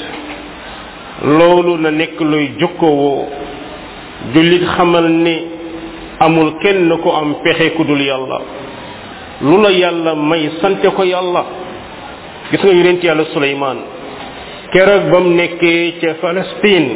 loolu na nekk luy jokkowoo julit xamal ni amul kenn ko am pexe ku dul yàlla lu la yàlla may sante ko yàlla gis nga yonent yàlla Suleymaan keroog bam nekkee ca Palestine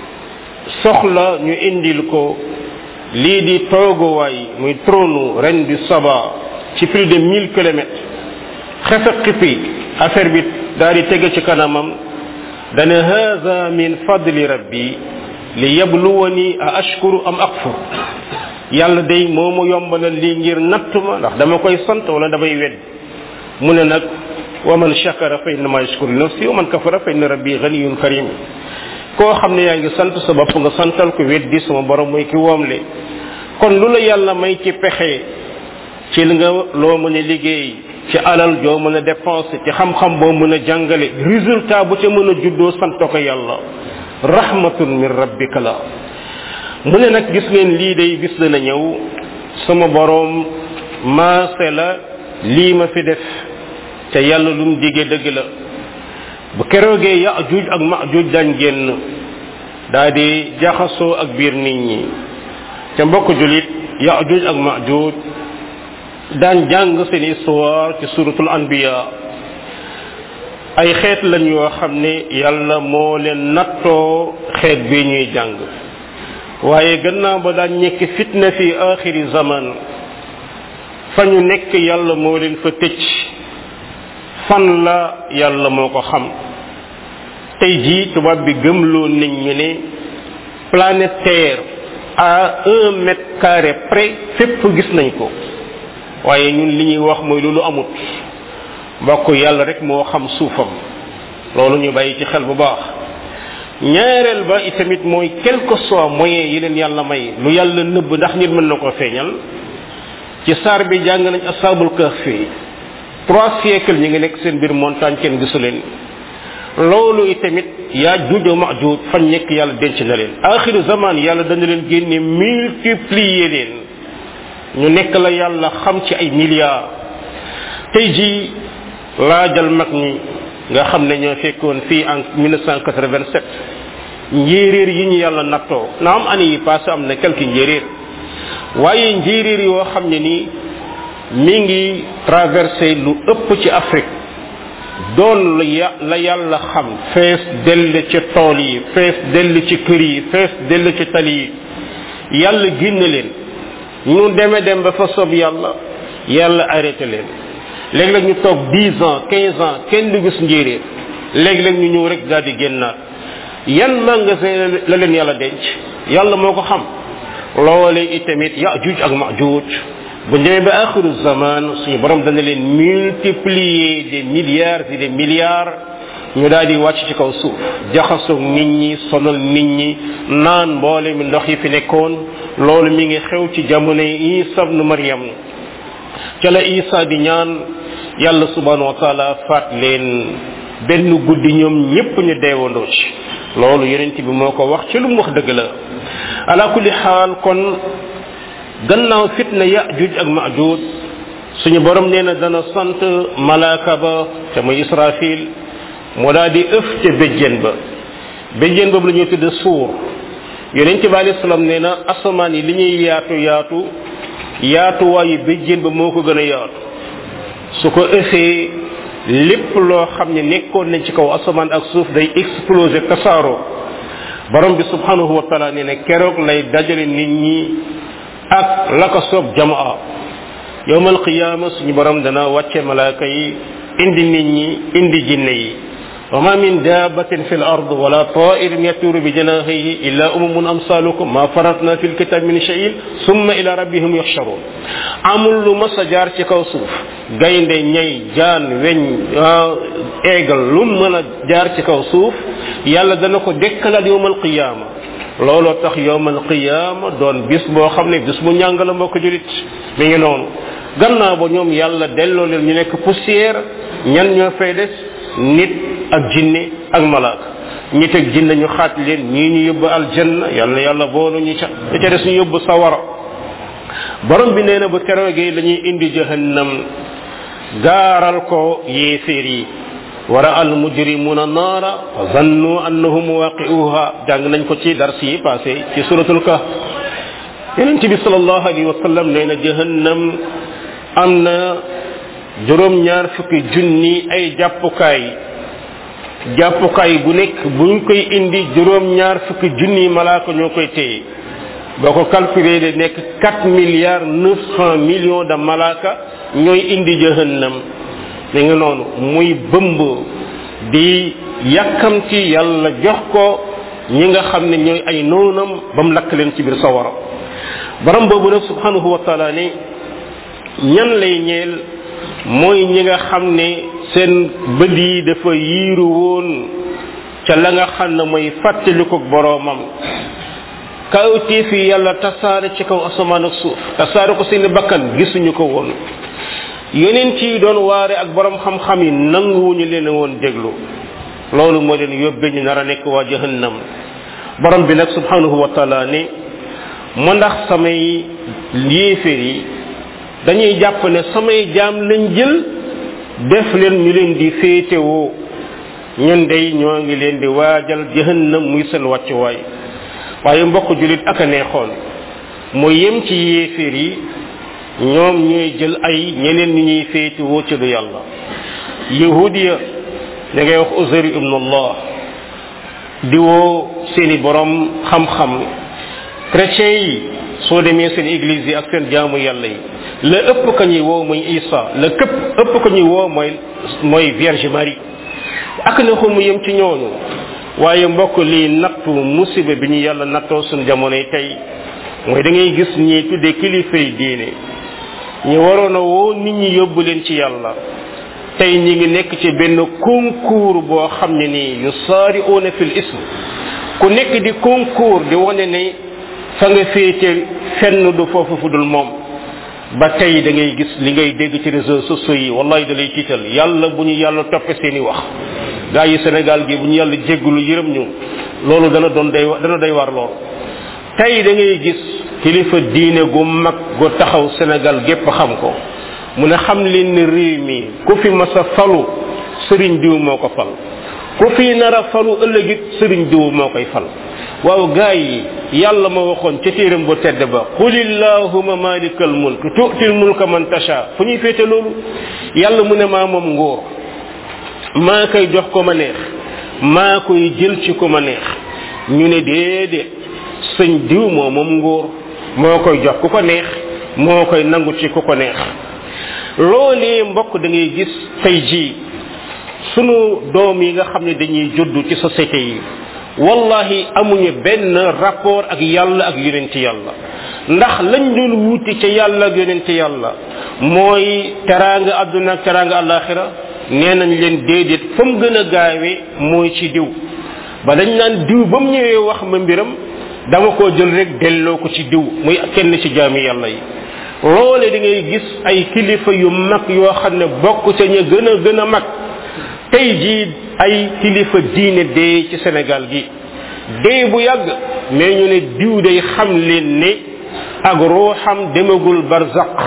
soxla ñu indil ko lii di tooguwaay muy trône reine du Saba ci plus de 1000 kilomètres xefe xipi affaire bi daal di tege ci kanamam dana haza min fadli rabbi li yabluwani a ashkuru am akfur yàlla day moo mu yombalal lii ngir nattuma ndax dama koy sant wala damay wedd mu ne nag wa man shakara fa innama yashkuru nafsi wa man kafara fa inna rabbi ghaniyyun karim koo xam ne yaa ngi sant sa bopp nga santal ko weddi sama borom mooy ki woomle kon lu la yàlla may ci pexe ci li nga loo mën a liggéey ci alal joo mën a dépenser ci xam-xam boo mën a jàngale résultat bu ca mën a juddoo sant ko yàlla rahmatun min rabbika la mu ne nag gis ngeen lii day bis dana ñëw sama borom maase la lii ma fi def te yàlla lu mu digee dëgg la bu keroogee Yaajuuj ak Maajuuj daañ génn daa di jaxasoo ak biir nit ñi te mbokk julit Yaajuuj ak Maajuuj daan jàng seen histoire ci suratul anbiya ay xeet lañ yoo xam ne yàlla moo leen nattoo xeet bi ñuy jàng waaye gannaaw ba daan nekk fitna fi axiri zaman fa ñu nekk yàlla moo leen fa tëj fan la yàlla moo ko xam tey jii tubaab bi gëmloo nit ñi ne planète Terre à 1 mètre carré près fépp gis nañ ko waaye ñun li ñuy wax mooy loolu amut mbokk yàlla rek moo xam suufam loolu ñu bàyyi ci xel bu baax ñaareel ba itamit mooy quel que soit moyen yi leen yàlla may lu yàlla nëbb ndax nit mën na ko feeñal ci saar bi jàng nañ ashabul kahfi 3 siècles ñi ngi nekk seen biir montagne kenn gisu leen loolu itamit Yaajuuj Maajuuj fañ nekk yàlla denc na leen axiru zaman yàlla dana leen génne multiplier leen ñu nekk la yàlla xam ci ay milliards tey jii laajal mag ñi nga xam ne ñoo fekkoon fii en 1987 njéeréer yi ñu yàlla nattoo na am année yi passé am na quelques njéeréer waaye njéeréer yoo xam ne nii mi ngi traversé lu ëpp ci Afrique doon la yàlla xam fees dell ci tool yi fees dell ci kër yi fees dell ci tali yi yàlla génn leen ñu dem ba fa soob yàlla arrêté leen léeg-léeg ñu toog 10 ans 15 ans kenn du gis njéeréer léeg-léeg ñu ñëw rek daal di génnaat yan magasin la leen yàlla denc yàlla moo ko xam loole itamit Yaajuuj ak Maajuuj bu ñëwee ba axiru zaman suñu borom dana leen multiplier des milliards et des milliards ñu daal di wàcc ci kaw suuf jaxasoog nit ñi sonal nit ñi naan mboole mi ndox yi fi nekkoon loolu mi ngi xew ci jamono yi Isa ibn Maryam ca la Isa di ñaan yàlla subhanahu wa taala faat leen benn guddi ñoom ñépp ñu deewandoo ci loolu yonent bi moo ko wax ci lu mu wax dëgg la ala kulli xaal kon gannaaw fitna Yaajuuj ak Maajuuj suñu borom nee na dana sant malaaka ba te muy Israfil moo daal di ëf ca béjjén boobu la ñuy tudde suur yonent bi alayhi salaam nee na asamaan yi li ñuy yaatu yaatuwaayu béjjén ba moo ko gën a yaatu su ko ëffee lépp loo xam ne nekkoon nañ ci kaw asamaan ak suuf day exploser tasaaroo borom bi subhanahu wa taala nee na keroog lay dajale nit ñi ak la ko soob jamaa yowmal qiyaama suñu borom dana wàcce malaaka yi indi nit ñi indi jinne yi wa ma min dabbatin fil ard wala ta'irin yatiru bi janahihi illa umamun amsalukum ma faratna fil kitab min shay'in thumma ila rabbihim yuhsharun amul lu masa jaar ci kaw suuf gaynde ñay jaan weñ eegal lu mën a jaar ci kaw suuf yàlla dana ko dekkalaat yawmal qiyaama looloo tax yawmal qiyaama doon bis boo xam ne bis bu ñàng la mbokk julit mi ngi noonu gannaaw ba ñoom yàlla delloo leen ñu nekk poussière ñan ñoo fay des nit ak jinne ak malaaka nit ak jinne ñu xaat leen ñii ñu yóbbu aljanna yàlla boolu ñu ca des ñu yóbbu sawara borom bi nee na bu keroogee lañuy indi jahannam gaaral ko yéeféer yi wara al mujrimuna naara fa zannu annahum waqi'uha jàng nañ ko ci dars yi passé ci suratul kahf yonent bi sallallahu alayhi wa sallam nee na jahannam am na juróom-ñaar fukki junni ay jàppukaay bu nekk buñ koy indi juróom-ñaar fukki junni malaaka ñoo koy téye boo ko calculer de nekk 4,900,000,000 de malaaka ñooy indi jahannam mi ngi noonu muy bëmb di yàkkamti yàlla jox ko ñi nga xam ne ñooy ay noonam ba mu lakk leen ci biir sawara borom boobu nag subhanahu wa taala ne ñan lay ñeel mooy ñi nga xam ne seen bët yi dafa yiiru woon ca la nga xam ne mooy fàttaliku boroomam kawteef yi yàlla tasaare ci kaw asamaan ak suuf tasaare ko seeni bakkan gisuñu ko woon yeneen ci doon waare ak borom xam-xam yi nanguwuñu leen woon déglu loolu moo leen yóbbee ñu nar a nekk waa jahannam borom bi nag subhanahu wa taala ne mu ndax samay yéeféer yi dañuy jàpp ne samay jaam lañ jël def leen ñu leen di féetewoo ñun day ñoo ngi leen di waajal jahannam muy seen wàccuwaay waaye mbokk julit ak a neexoon mu yem ci yéeféer yi ñoom ñooy jël ay ñeneen ñi ñuy féetewoo ci du yàlla yahudiya da ngay wax Uzayr ibn Allah di woo seeni borom xam-xam chrétiens yi soo demee seen église yi ak seen jaamu yàlla yi la ëpp ka ñuy woo mooy Isa la ëpp ka ñuy woo mooy Vierge Marie ak na ko mu yem ci ñooñu waaye mbokk lii nattu musiba bi ñu yàlla nattoo suñu jamonoy tey mooy da ngay gis ñi tuddee kilifay diine ñu waroon a woo nit ñi yóbbu leen ci yàlla tey ñi ngi nekk ci benn concours boo xam ne nii yusaari'una fil ism ku nekk di concours di wane ne fa nga féete fenn du foofu fu dul moom ba tey da ngay gis li ngay dégg ci réseaux sociaux yi wallahi da lay tiital yàlla bu ñu yàlla toppe seeni wax gaa yi Sénégal gi bu ñu yàlla jéggulu yërëm ñu loolu dana day war lool tey da ngay gis kilifa diine gu mag gu taxaw Sénégal gépp xam ko mu ne xam leen ne réew mi ku fi masa falu sëriñ diw moo ko fal ku fi nara falu ëllëgit sëriñ diw moo koy fal waaw gaa yi yàlla ma waxoon ca téeram bu tedd ba qulillahumma malikal mulk tu'til mulka man tasha fu ñuy féete loolu yàlla mu ne maa moom nguur maa koy jox ko ma neex maa koy jël ci ko ma neex ñu ne déedéet sëñ diw moo moom nguur moo koy jox ku ko neex moo koy nangu ci ku ko neex loolee mbokk da ngay gis tey jii sunu doom yi nga xam ne dañuy juddu ci société yi wallahi amuñu benn rapport ak yàlla ak yonent yàlla ndax lañ doon wuti ca yàlla ak yonent yàlla mooy teraanga àdduna ak teraanga alaxira nee nañ leen déedéet fa mu gën a gaawe mooy ci diw ba dañ naan diw ba mu ñëwee wax ma mbiram dama koo jël rek delloo ko ci diw muy kenn ci jaami yàlla yi loole da ngay gis ay kilifa yu mag yoo xam ne bokk ca ña gën a mag tey jii ay kilifa diine dee ci Sénégal gi dee bu yàgg mais ñu ne diw day xam leen ne ak ruuxam demagul barzaq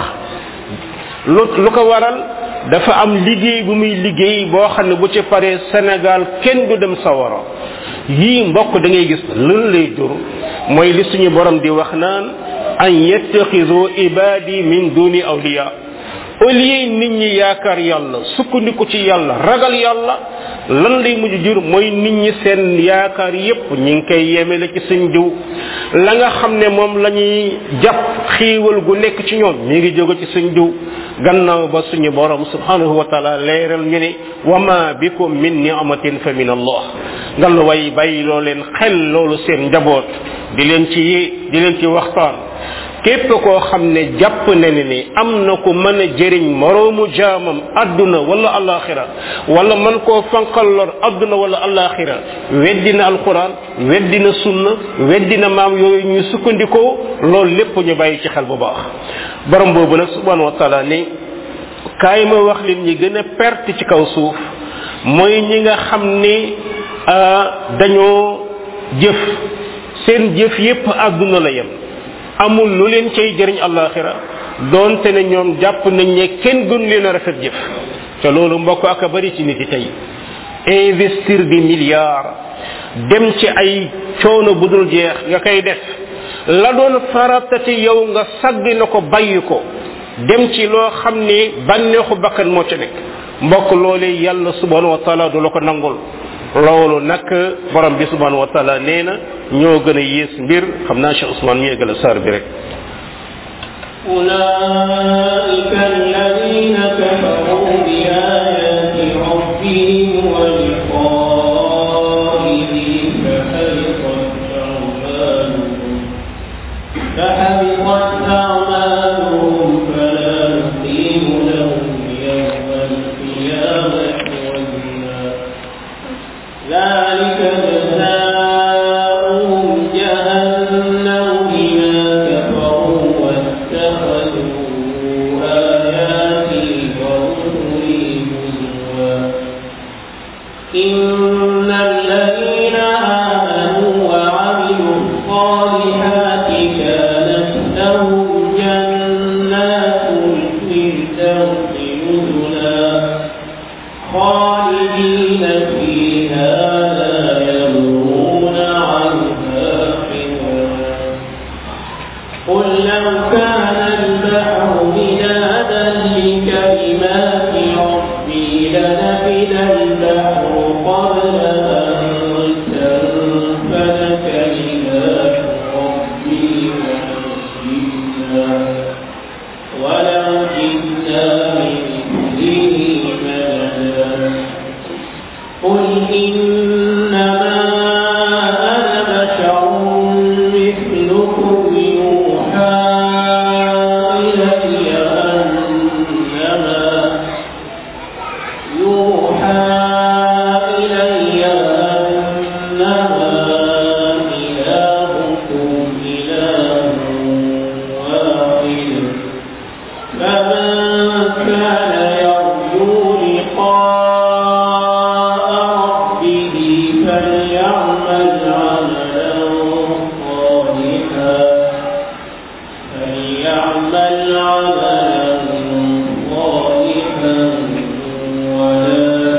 lu ko waral dafa am liggéey bu muy liggéey boo xam ne bu ci paree Sénégal kenn du dem sawara yii mbokk da ngay gis lan lay jur mooy li suñu borom di wax naan an yattaxizu ibadi min duni awliya au lieu nit ñi yaakaar yàlla sukkandiku ci yàlla ragal yàlla lan lay mujj jur mooy nit ñi seen yaakaar yépp ñi ngi koy yemele ci seen diw la nga xam ne moom la ñuy jàpp xiiwal gu nekk ci ñoom mi ngi jóge ci seen diw gannaaw ba suñu borom subhanahu wa taala leeral ñu ne wa ma bikum min ni'matin fa min allah ngal way bàyyi loo leen xel loolu seen njaboot di leen ci waxtaan képp koo xam ne jàpp na ni am na ko mën a jëriñ moroomu jaamam adduna wala alaxira wala man koo fanqal lor adduna wala alaxira weddina alquran weddina sunna weddina maam yooyu ñu sukkandikoo loolu lépp ñu bàyyi ci xel bu baax borom boobu nag subhanahu wa taala ni kaay ma wax leen ñi gën a perte ci kaw suuf mooy ñi nga xam ni dañoo jëf seen jëf yépp adduna la yem amul lu leen cay jëriñ alaxira doonte ne ñoom jàpp nañ ne kenn gën leen a rafet jëf te loolu mbokk ak a bari ci nit yi tey investir des milliards dem ci ay coono bu dul jeex nga koy def la doon faratati yow nga sagg na ko bàyyi ko dem ci loo xam ne bànneexu bakkan moo ca nekk mbokk loolee yàlla subhanahu wa taala du la ko nangul loolu nag borom bi subhanahu wa taala nee na ñoo gën a yées mbir xam naa Cheikh Ousmane mi yeggal saar bi rek أولئك الذين كفروا بآيات ربهم ولقائه فحبطت أعمالهم فلا نقيم لهم يوم القيامة وزنا ذلك جزاؤهم جهنم بما كفروا واتخذوا آياتي ورسلي هزوا إن الذين آمنوا وعملوا الصالحات كانت لهم جنات الفردوس نزلا خالدين فيها لا يبغون عنها حولا قل لو كان البحر مدادا لكلمات ربي لنفد البحر قبل أن تنفد كلمات ربي ولو جئنا بمثله مددا قل إنما أنا بشر مثلكم يوحى إلي أنما إلهكم إله واحد فمن كان يرجو لقاء ربه فليعمل عملا صالحا ولا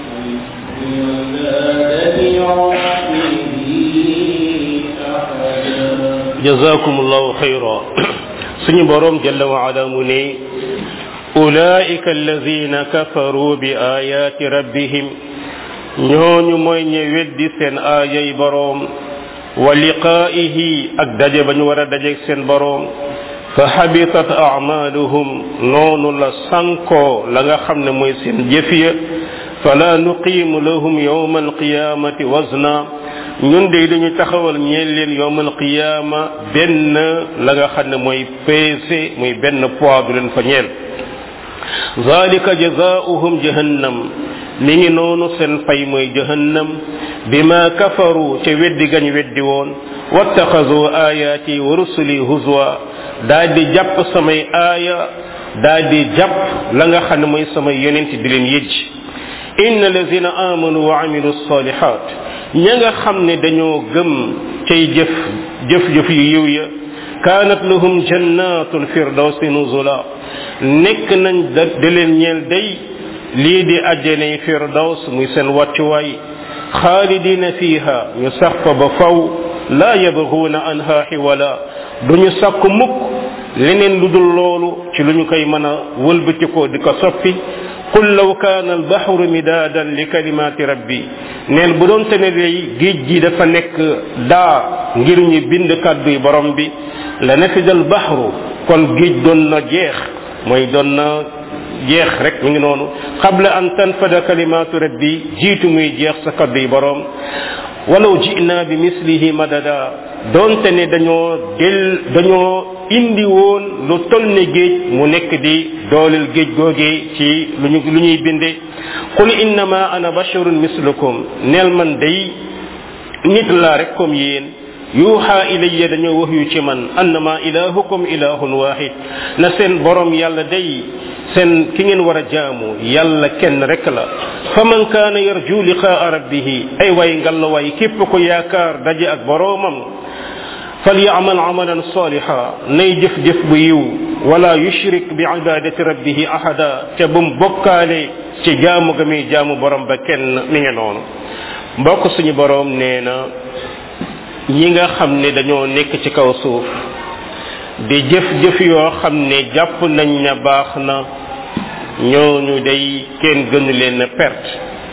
jazakumullahu khayra suñu borom jalla wa ala mu ne ulaika alladhina kafaru bi ayati rabbihim ñooñu mooy ñe weddi seen aayay borom wa liqaa'ihi ak daje bañu war a dajeeg seen borom fa habitat a'maluhum noonu la sanko la nga xam ne mooy seen jëf ya fala nuqimu lahum yawma alqiyamati wazna ñun de dañu taxawal ñeel leen yawmal qiyama benn la nga xam ne mooy peese muy benn poids du leen fa ñeel zalika jazaohum jahannam mi ngi noonu seen fay mooy jahannam bima kafaru ca weddi gañ weddi woon wattaxazu ayati wa rusuli huzwa daal di jàpp samay aaya daal di jàpp la nga xam ne mooy samay yonent di leen yëj inna allazina amanu wa amilu salihat ña nga xam ne dañoo gëm cay jëf yu yiw ya kaanat lahum jannatul firdawsi nuzula nekk nañ da leen ñeel day lii di àjjanay firdaws muy seen wàccuwaay xaalidina fiha ñu sax fa ba faw la yabghuuna anha hiwala duñu sàkk mukk leneen lu dul loolu ci lu ñu koy mën a wëlbatikoo di ko soppi qul law kaana albahru midaadan li kalimaati rabbi neel bu doon te ne day géej gi dafa nekk daa ngir ñu bind kàdduy borom bi la nafida albahru kon géej doon na jeex mooy doon na jeex rek mi ngi noonu qabla an tanfada kalimaatu rabbi jiitu muy jeex sa kàdduy borom walaw ji'na bi mislihi madada doonte ne dañoo indi woon lu toll ne géej mu nekk di dooleel géej googee ci lu ñuy binde qul innama ana basharun mislukum neel man day nit laa rek comme yéen yuuxa ilayya dañoo wax yu ci man annama ilahukum ilahun wahid na seen borom yàlla day seen ki ngeen war a jaamu yàlla kenn rek la fa man kaana yarju liqaa rabbihi ay way ngalla way képp ko yaakaar daje ak boroomam falyamal amalan saliha nay jëf-jëf bu yiw wala yushrik bi ibadati rabbihi ahada te bum bokkaale ci jaamu ga muy jaamu borom ba kenn mi ngi noonu mbokk suñu borom nee na ñi nga xam ne dañoo nekk ci kaw suuf di jëf-jëf yoo xam ne jàpp nañ na baax na ñooñu day kenn gënu leen a perte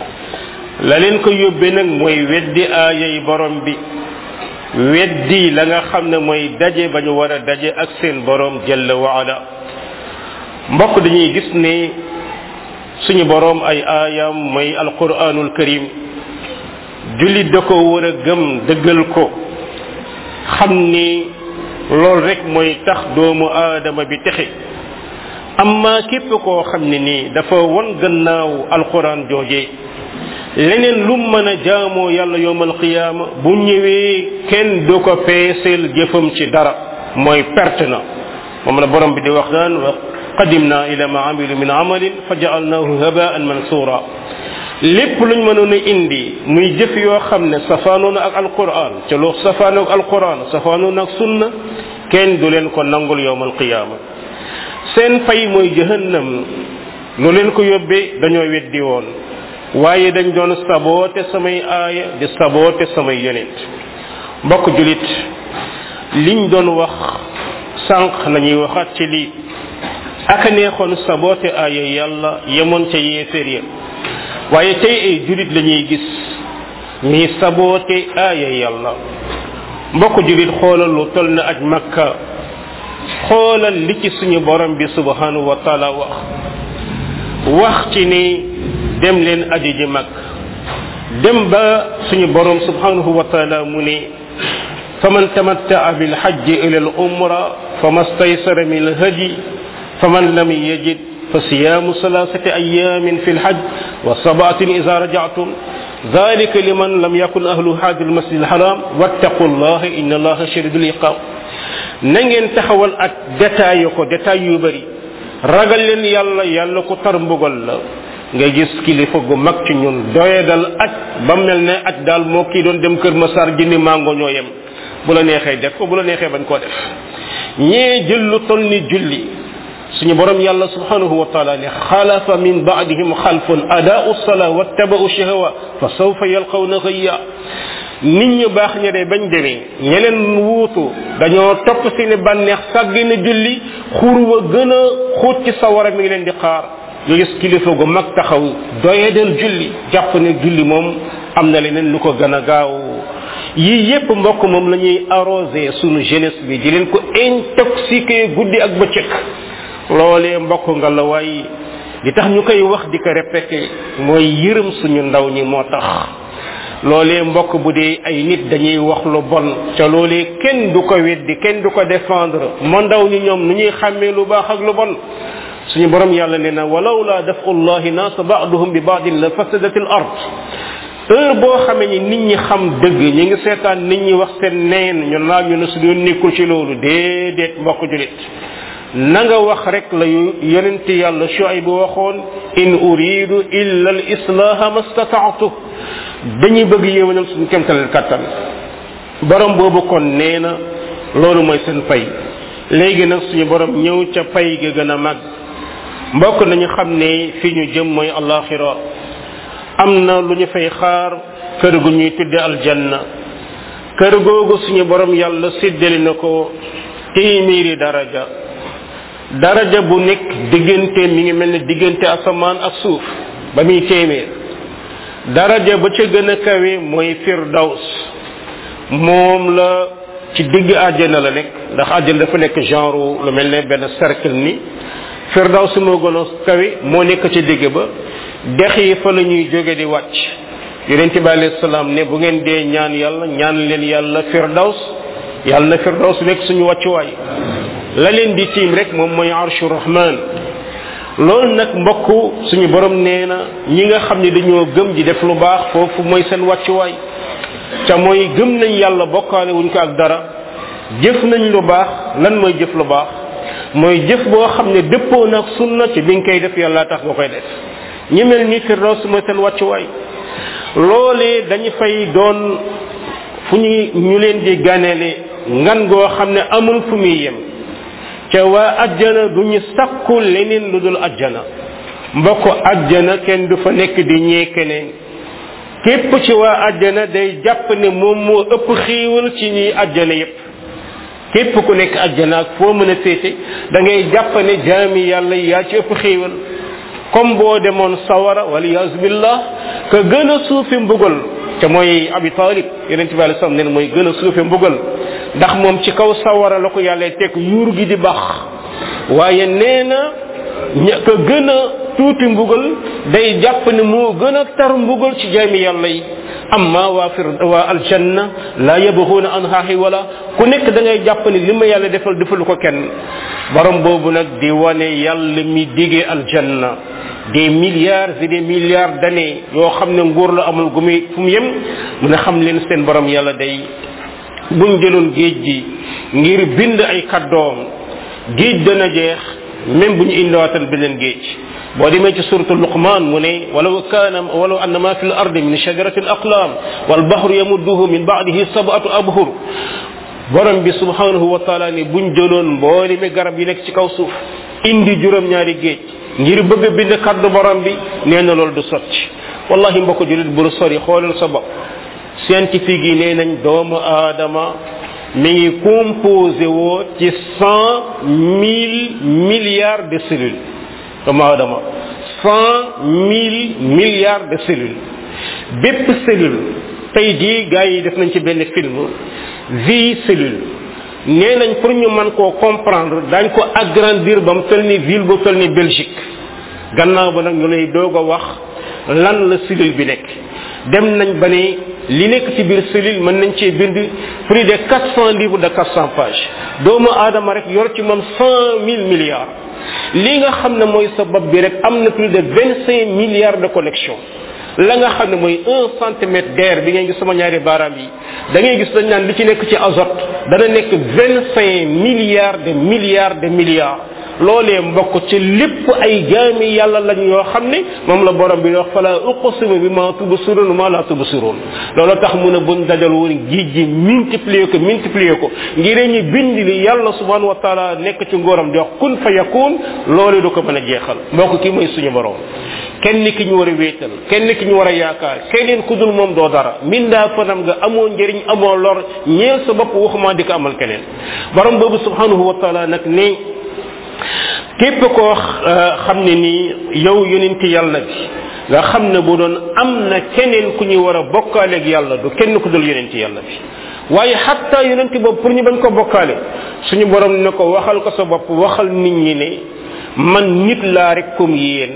la leen ko yóbbee nag mooy weddi aayay borom bi weddi la nga xam ne mooy daje ba ñu war a daje ak seen borom jalla waala mbokk dañuy gis ne suñu borom ay aayam mooy alquranul karim jullit da ko war a gëm dëggal ko xam ni loolu rek mooy tax doomu aadama bi texe amma képp koo xam ne nii dafa won gannaaw alquran jooje leneen lu mën a jaamoo yàlla yowmal qiyaama bu ñëwee kenn du ko peeseel jëfam ci dara mooy perte na moom la borom bi di wax naan wa qadimna ila ma amilu min amalin fa ja'alnahu haba'an mansura lépp luñ mënoon a indi muy jëf yoo xam ne safaanoon ak alquran ca lu safaanoo ak alquran safaanoon ak sunna kenn du leen ko nangul yowmal qiyaama seen fay mooy jahannam lu leen ko yóbbee dañoo weddi woon waaye dañ doon saboote samay aaya di saboote samay yonent mbokk julit liñ doon wax sànq lañuy waxaat ci lii aka neexoon saboote aaya yàlla yemoon ca yéeféer ya waaye tey ay julit lañuy gis ñuy saboote aaya yàlla mbokk julit xoolal lu toll na aj makka xoolal li ci suñu borom bi subhanahu wa taala wax ci ni dem leen aji ji mag dem ba suñu borom subhanahu wa taala mu ne faman tamatta'a bil hajji ila al umra famastaysara min al hadi faman lam yajid فصيام ثلاثة أيام في الحج وسبعة إذا رجعتم ذلك لمن لم يكن أهل هذا المسجد الحرام واتقوا الله إن الله شديد العقاب نين تخول أك دتاي yu bari ragal leen yàlla ko tar mbugal la nga gis kilifa gu mag ci ñun doyadal aj ba mel ne aj daal moo kii doon dem kër Masar jëndi mango ñoo yem bu la neexee def ko bu la neexee bañ koo def ñee jël lu toll ni julli suñu borom yàlla subhanahu wa ta'ala ne khalafa min ba'dihim khalfun adaa'u as-salata wattaba'u shahawa fa sawfa yalqawna ghayya nit ñu baax ñe de bañ demee ñeleen wuutu dañoo topp seeni bànneex sàggina julli xurwa gën a xóot ci sawara mi ngi leen di xaar nga gis kilifa gu mag taxaw doyedal julli jàpp ne julli moom am na leneen lu ko gën a gaaw yii yépp mbokk moom la ñuy arrosé sunu jeunesse bi di leen ko intoxiqué guddi ak bëccëg loolee mbokk nga la waay li tax ñu koy wax di ko répété mooy yërëm suñu ndaw ñi moo tax loolee mbokk bu dee ay nit dañuy wax lu bon ca loolee kenn du ko weddi kenn du ko défendre mo ndaw ñi ñoom nu ñuy xàmmee lu baax ak lu bon suñu borom yàlla nee na walaw la dafu llahi nas ba'duhum bi ba'din la fasadatil ard heure boo xamee ni nit ñi xam dëgg ñi ngi seetaan nit ñi wax seen neen ñu laaj ñu ne su doon nekkul ci loolu déedéet mbokk julit na nga wax rek la yonent yàlla Shuayb waxoon in uridu illa al islaha mastata'tu dañuy bëgg yéwénal suñu kemtal kattan borom boobu kon nee na loolu mooy seen pay léegi nag suñu borom ñëw ca pay ga gën a mag mbokk nañu xam ne fi ñu jëm mooy alaxira am na lu ñu fay xaar kër gu ñuy tudde aljanna kër googu suñu borom yàlla séddale na ko téeméeri daraja daraja bu nekk diggante mi ngi mel ne diggante asamaan ak suuf ba muy téeméer daraja ba ca gën a kawe mooy firdaws moom la ci digg àjjana la nekk ndax àjjana dafa nekk genre lu mel ne benn cercle ni firdaws moo gën a kawe moo nekk ci digg ba dex yi fa la ñuy jóge di wàcc yonent bi alayhi salaam ne bu ngeen dee ñaan yàlla ñaan leen yàlla firdaws yàlla na firdaws nekk suñu wàccuwaay la leen di tiim rek moom mooy arshu rahman loolu nag mbokk suñu borom nee na ñi nga xam ne dañoo gëm di def lu baax foofu mooy seen wàccuwaay te mooy gëm nañ yàlla bokkaale wuñ ko ak dara jëf nañ lu baax lan mooy jëf lu baax mooy jëf boo xam ne dëppoo nag sunna ci bi nga koy def yàlla tax nga koy def ñi mel ni firdaws mooy seen wàccuwaay loolee dañu fay doon fu ñu leen di ganeele ngan goo xam ne amul fu muy yem ca waa ajjana du ñu sakku leneen lu dul ajjana mbokk ajjana kenn du fa nekk di ñee keneen képp ci waa ajjana day jàpp ne moom moo ëpp xiiwal ci ñi ajjana yépp képp ku nekk ajjana ak foo mën a féete da ngay jàpp ne jaami yàlla yaa ci ëpp xiiwal comme boo demoon sawara waliyaasu billah ka gën a suufi mbugal te mooy abi talib yonente bi alayhi salaam ne mooy gën a suufi mbugal ndax moom ci kaw sawara la ko yàlla teg yuur gi di bax waaye nee na ka gën a tuuti mbugal day jàpp ne moo gën a tar mbugal ci jaami yàlla yi amma waa aljanna la yabghuuna anha hiwala ku nekk da ngay jàpp ne li ma yàlla defalu ko kenn borom boobu nag di wane yàlla mi digee aljanna des milliards et des milliards d'années yoo xam ne nguur la amul gu muy fu mu yem mun a xam leen seen borom yàlla day buñ jëloon géej gi ngir bind ay kaddoom géej dana jeex même bu ñu indiwaatal beneen géej boo demee ci suratu luqman mu ne walaw anna ma fi l ardi min shajarati al aqlam wal bahru yamudduhu min ba'dihi sab'atu abhur borom bi subhanahu wa taala ne buñ jëloon mboolemi garab yi nekk ci kaw suuf indi juróom-ñaari géej ngir bëgg a bind kaddu borom bi nee na loolu du sotti wallahi mbokk julit bu sori xoolal sa bopp scientifique yi nee nañ doomu aadama mi ngi composé woo ci 100,000 milliards de cellules doomu aadama 100,000 milliards de cellules bépp cellule tey jii gars yi def nañ ci benn film vie cellule nee nañ pour ñu mën koo comprendre dañ ko agrandir ba mu toll ni ville ba toll ni Belgique gannaaw ba nag ñu lay doog a wax lan la cellule bi nekk dem nañ ba ne li nekk ci biir cellule mën nañ cee bind plus de 400 livres de 400 pages doomu aadama rek yor ci moom 100,000 milliards li nga xam ne mooy sa bopp bi rek am na plus de 25 milliards de connexions la nga xam ne mooy 1 centimètre d'air bi ngay gis sama ñaari baaraam yi da ngay gis dañ naan li ci nekk ci azote dana nekk 25 milliards de milliards loolee mbokk ci lépp ay jaami yàlla lañ yoo xam ne moom la borom bi wax fala uqsimu bima tubsirun ma la tubsirun loolu tax mu ne buñ dajal woon géej gi multiplier ko ngir ñu bind li yàlla subhanahu wa taala nekk ci ngóoram di wax kun fa yakun loolu du ko mën a jeexal mbokk ki mooy suñu borom kenn ki ñu war a wéetal kenn ki ñu war a yaakaar keneen ku dul moom doo dara mindaa fanam nga amoo njëriñ amoo lor ñeel sa bopp waxuma di ko amal keneen borom boobu subhanahu wa taala nag ne képp koo xam ne nii yow yonent yàlla bi nga xam ne bu doon am na keneen ku ñu war a bokkaaleeg yàlla du kenn ku dul yonent yàlla bi waaye xatta yonent boobu pour ñu bañ ko bokkaale suñu borom ne ko waxal ko sa bopp waxal nit ñi ne man nit laa rek comme yéen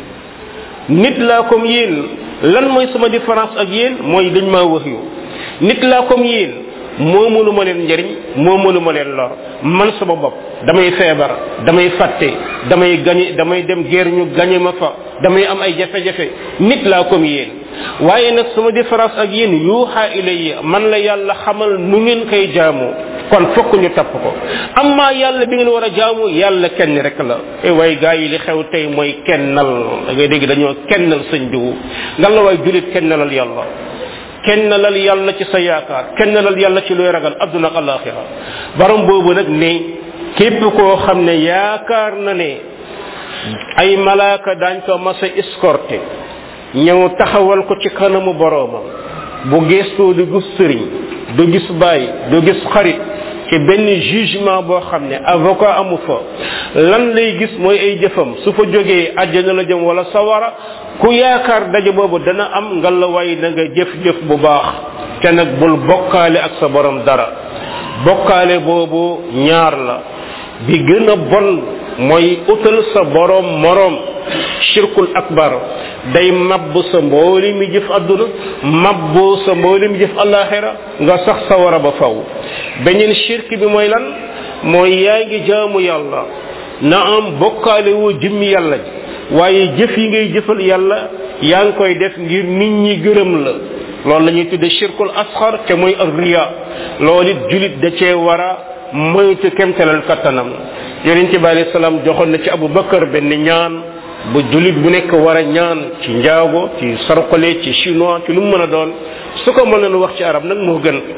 nit laa comme yéen lan mooy sama différence ak yéen mooy dañ maa wax yu nit laa comme yéen moo mënuma leen njëriñ moo mënuma leen lor man sama bopp damay feebar damay fàtte damay dem guerre ñu gañe ma fa damay am ay jafe-jafe nit laa comme yéen waaye nag sama différence ak yéen yuuxa ilayya man la yàlla xamal nu ngeen koy jaamoo kon fokk ñu tapp ko amma yàlla bi ngeen war a jaamu yàlla kenn rek la waaye gaa yi li xew tey mooy kennal da ngay dégg dañoo kennal sëñ diwu nga la waay julit kennalal yàlla kennalal yàlla ci sa yaakaar kennalal yàlla ci looy ragal adduna ak alaxira borom boobu nag ne képp koo xam ne yaakaar na ne ay malaaka daañ ko mas a escorté ñëw taxawal ko ci kanamu boroomam bu gestoo du gis sëriñ du gis baay du gis xarit ci benn jugement boo xam ne avocat amu fa lan lay gis mooy ay jëfam su fa jógee àjjana la jëm wala sawara ku yaakaar daje boobu dana am ngalawaay na nga jëf-jëf bu baax te nag bul bokkaale ak sa borom dara bokkaale boobu ñaar la bi gën a bon mooy utal sa borom morom shirkul akbar day mabbu sa mbooli mi jëf àdduna mabbu sa mbooli mi jëf alaxira nga sax sawara ba faw beneen shirk bi mooy lan mooy yaa ngi jaamu yàlla na am bokkaale woo jëmmi yàlla ji waaye jëf yi ngay jëfal yàlla yaa ngi koy def ngir nit ñi gërëm la loolu la ñuy tudde shirkul asxar te mooy ak riya loolu it julit da cee war a moytu kemtalal kattanam yonent bi alayhi salaam joxoon na ci Abu Bakar benn ñaan bu julit bu nekk war a ñaan ci njaago ci sarxole ci chinois ci lu mu mën a doon su ko mënoon wax ci arab nag moo gën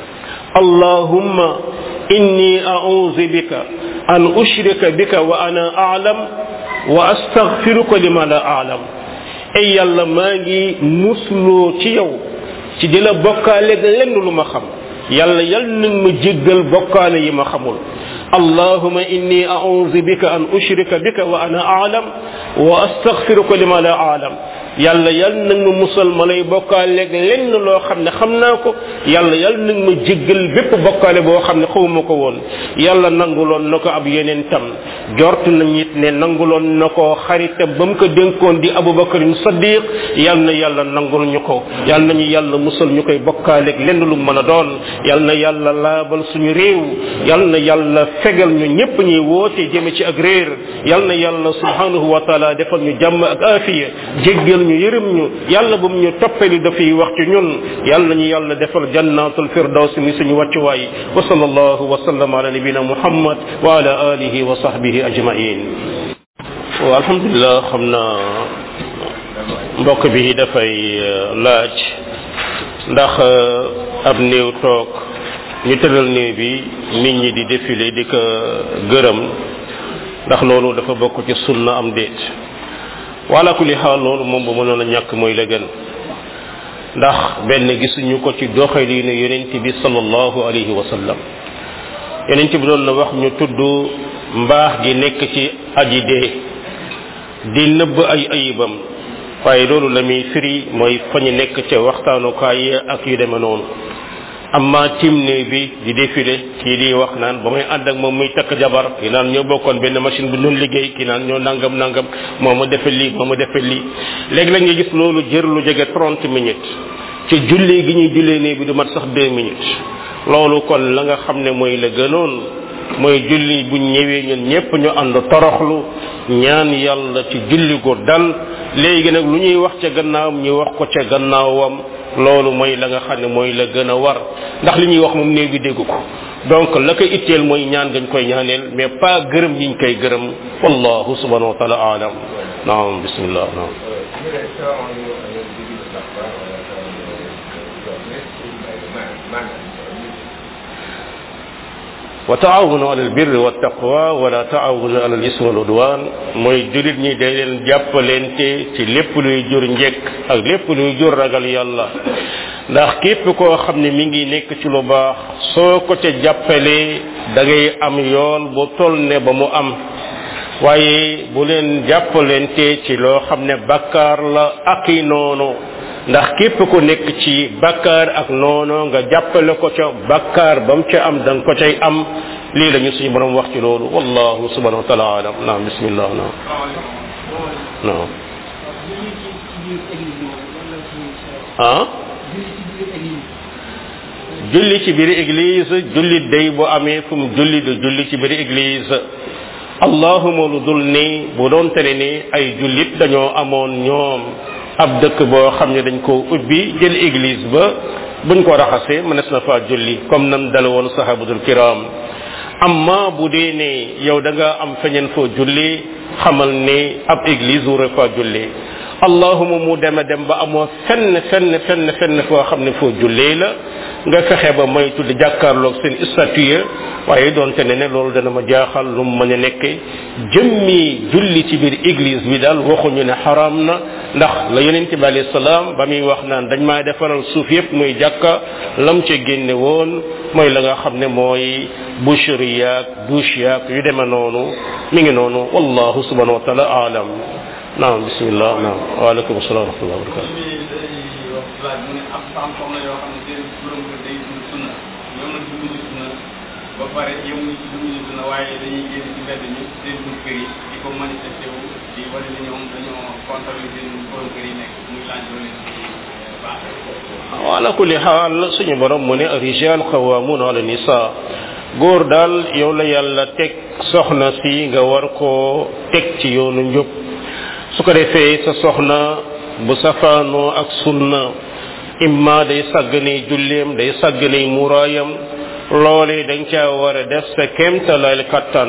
allahumma inni a'udhu bika an ushrika bika wa ana a'lam wa astaghfiruka lima la a'lam ay yàlla maa ngi musloo ci yow ci di la bokkaale lenn lu ma xam yàlla yal nag ma jéggal bokkaale yi ma xamul allahumma inni a'udhu bika an ushrika bika wa ana a'lam wa astaghfiruka lima la a'lam yàlla yal nag ma musal ma lay bokkaale lenn loo xam ne xam naa ko yàlla yal nag ma jéggal bépp bokkaale boo xam ne xawma ko woon yàlla nanguloon na ko ab yeneen tam jort nañ it ne nanguloon na ko xaritam ba mu ko dénkoon di Abubakar Saddiq yal na yàlla nangul ñu ko yal nañu yàlla musal ñu koy bokkaale lenn lu mën a doon yal na yàlla laabal suñu réew yal na yàlla fegal ñu ñépp ñuy woote jëme ci ak réer yal na yàlla subhanahu wa taala defal ñu jàmm ak afiya jéggal ñu yërëm ñu yàlla bu mu ñu toppali dafay wax ci ñun yal nañu yàlla defal jannatul firdaws mi suñu wàccuwaay wa sallallahu wa sallam ala nabina muhammad wa ala alihi wa sahbihi ajmain wa alhamdulillah xam naa mbokk bi dafay laaj ndax ab néew toog ñu tëral néew bi nit ñi di défilé di ko gërëm ndax loolu dafa bokk ci sunna am déet wala kulli xaal loolu moom bu mënoon a ñàkk mooy la gën ndax benn gisuñu ko ci doxalinu yonent bi sallallahu alayhi wa sallam yonent bi doon na wax ñu tudd mbaax gi nekk ci aji dee di nëbb ay ayibam waaye loolu la muy firi mooy fa ñu nekk ca waxtaanukaay ak yu deme noonu amma timne bi di défilé kii di wax naan ba may ànd ak moom muy takk jabar kii naan ñoo bokkoon benn machine bu doon liggéey kii naan ñoo nangam nangam moo ma defal lii moo ma defal lii léegi la nga gis loolu jër lu jege 30 minutes ci julli gi ñuy jullee nii bi du mat sax 2 minutes loolu kon la nga xam ne mooy la gënoon mooy julli bu ñëwee ñun ñëpp ñu ànd toroxlu ñaan yàlla ci julli gu dal léegi nag lu ñuy wax ca gannaawam ñu wax ko ca gannaawam loolu mooy la nga xam ne mooy la gën a war ndax li ñuy wax moom néew bi dégg ko donc la koy itteel mooy ñaan gañ koy ñaaneel mais pas gërëm yiñ koy gërëm wallahu subhanahu wa taala alam naam bismillah naam wa taawunu ala albirri wa taqwa wala taawunu ala alismi wal udwan mooy julit ñi day leen jàppalente ci lépp luy jur njekk ak lépp luy jur ragal yàlla ndax képp koo xam ne mi ngi nekk ci lu baax soo ko ca jàppalee da ngay am yool bu toll ne ba mu am waaye bu leen jàppalente ci loo xam ne bakkaar la ak i noonu ndax képp ku nekk ci bakkaar ak noonu nga jàppale ko ca bakkaar ba mu ca am da nga ko cay am lii la ñu suñu borom wax ci loolu wallahu subhanahu wa taala alam naam bismillah naam naam ah julli ci biir église julli day bu amee fu mu julli du julli ci biir église allahuma lu dul ni bu doon tere ni ay jullit dañoo amoon ñoom ab dëkk boo xam ne dañ ko ubbi jël église ba buñ ko raxasee mënees na faa julli comme nam dala woon sahabatul kiram amma bu dee ne yow da nga am feñeen foo julli xamal ne ab église wu fa julli allahuma mu dem ba amoo fenn foo xam ne foo jullee la nga fexe ba moytu di jàkkaarloog seen statue waaye doonte ne loolu dana ma jaaxal lu mu mën a nekke jëmmi julli ci biir église bi daal waxuñu ne xaraam na ndax la yonent bi alayhi salaam ba muy wax naan dañ maa defaral suuf yépp muy jàkka lam ca génne woon mooy la nga xam ne mooy boucherie yaag douche yaag yu deme noonu mi ngi noonu wallahu subhanahu wa taala aalam naam bismillah naam waaleykum salaam wa rahmatullahi wa barakatuh ba pare yemuñu ci dugg ci duna waaye dañuy génn ci mbedd mi seen bunt kër yi di ko manifesté wu di wane ne ñoom dañoo contrôlé seen borom kër yi nekk muy laaj loolu leen ci baax ala kulli xaal suñu borom mu ne rijal qawwamuna ala nisa góor daal yow la yàlla teg soxna si nga war koo teg ci yoonu njub su ko defee sa soxna bu safaanoo ak sunna imma day sàggane julleem day sàggane muraayam loolee dañ caa war a def sa kéemtalaal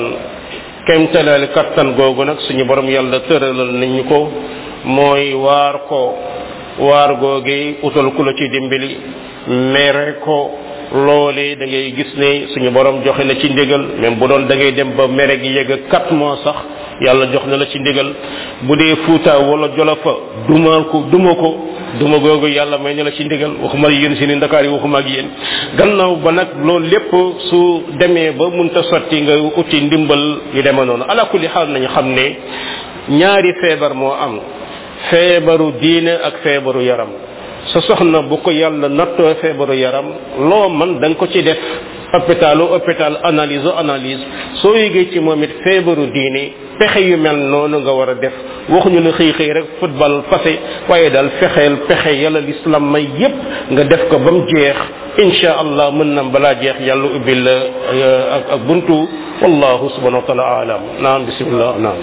kattan googu nag suñu borom yàlla tëralal nañu ko mooy waar googe utal ku la ci dimbali mere ko loolee da ngay gis ne suñu borom joxe na ci ndigal même bu doon da ngay dem ba mere gi yegg 4 mois sax yàlla jox na la ci ndigal bu dee Fuuta wala Jolofa duma googu yàlla may na la ci ndigal waxuma ak yéen seeni Ndakaar yi waxuma ak yéen gannaaw ba nag loolu lépp su demee ba munta sotti nga uti ndimbal yu demee noonu ala kulli xaal nañu xam ne ñaari feebar moo am feebaru diine ak feebaru yaram sa soxna bu ko yàlla nattoo feebaru yaram loo man da nga ko ci def hôpital analyse soo yëgee ci moom it feebaru diine pexe yu mel noonu nga war a def waxuñu la xëy rek football passé waaye daal fexeel pexe yàlla l'islam may yépp nga def ko ba mu jeex insha allah mën na balaa jeex yàlla ubbil ak buntu wallahu subhanahu wa taala alam naam bismillah naam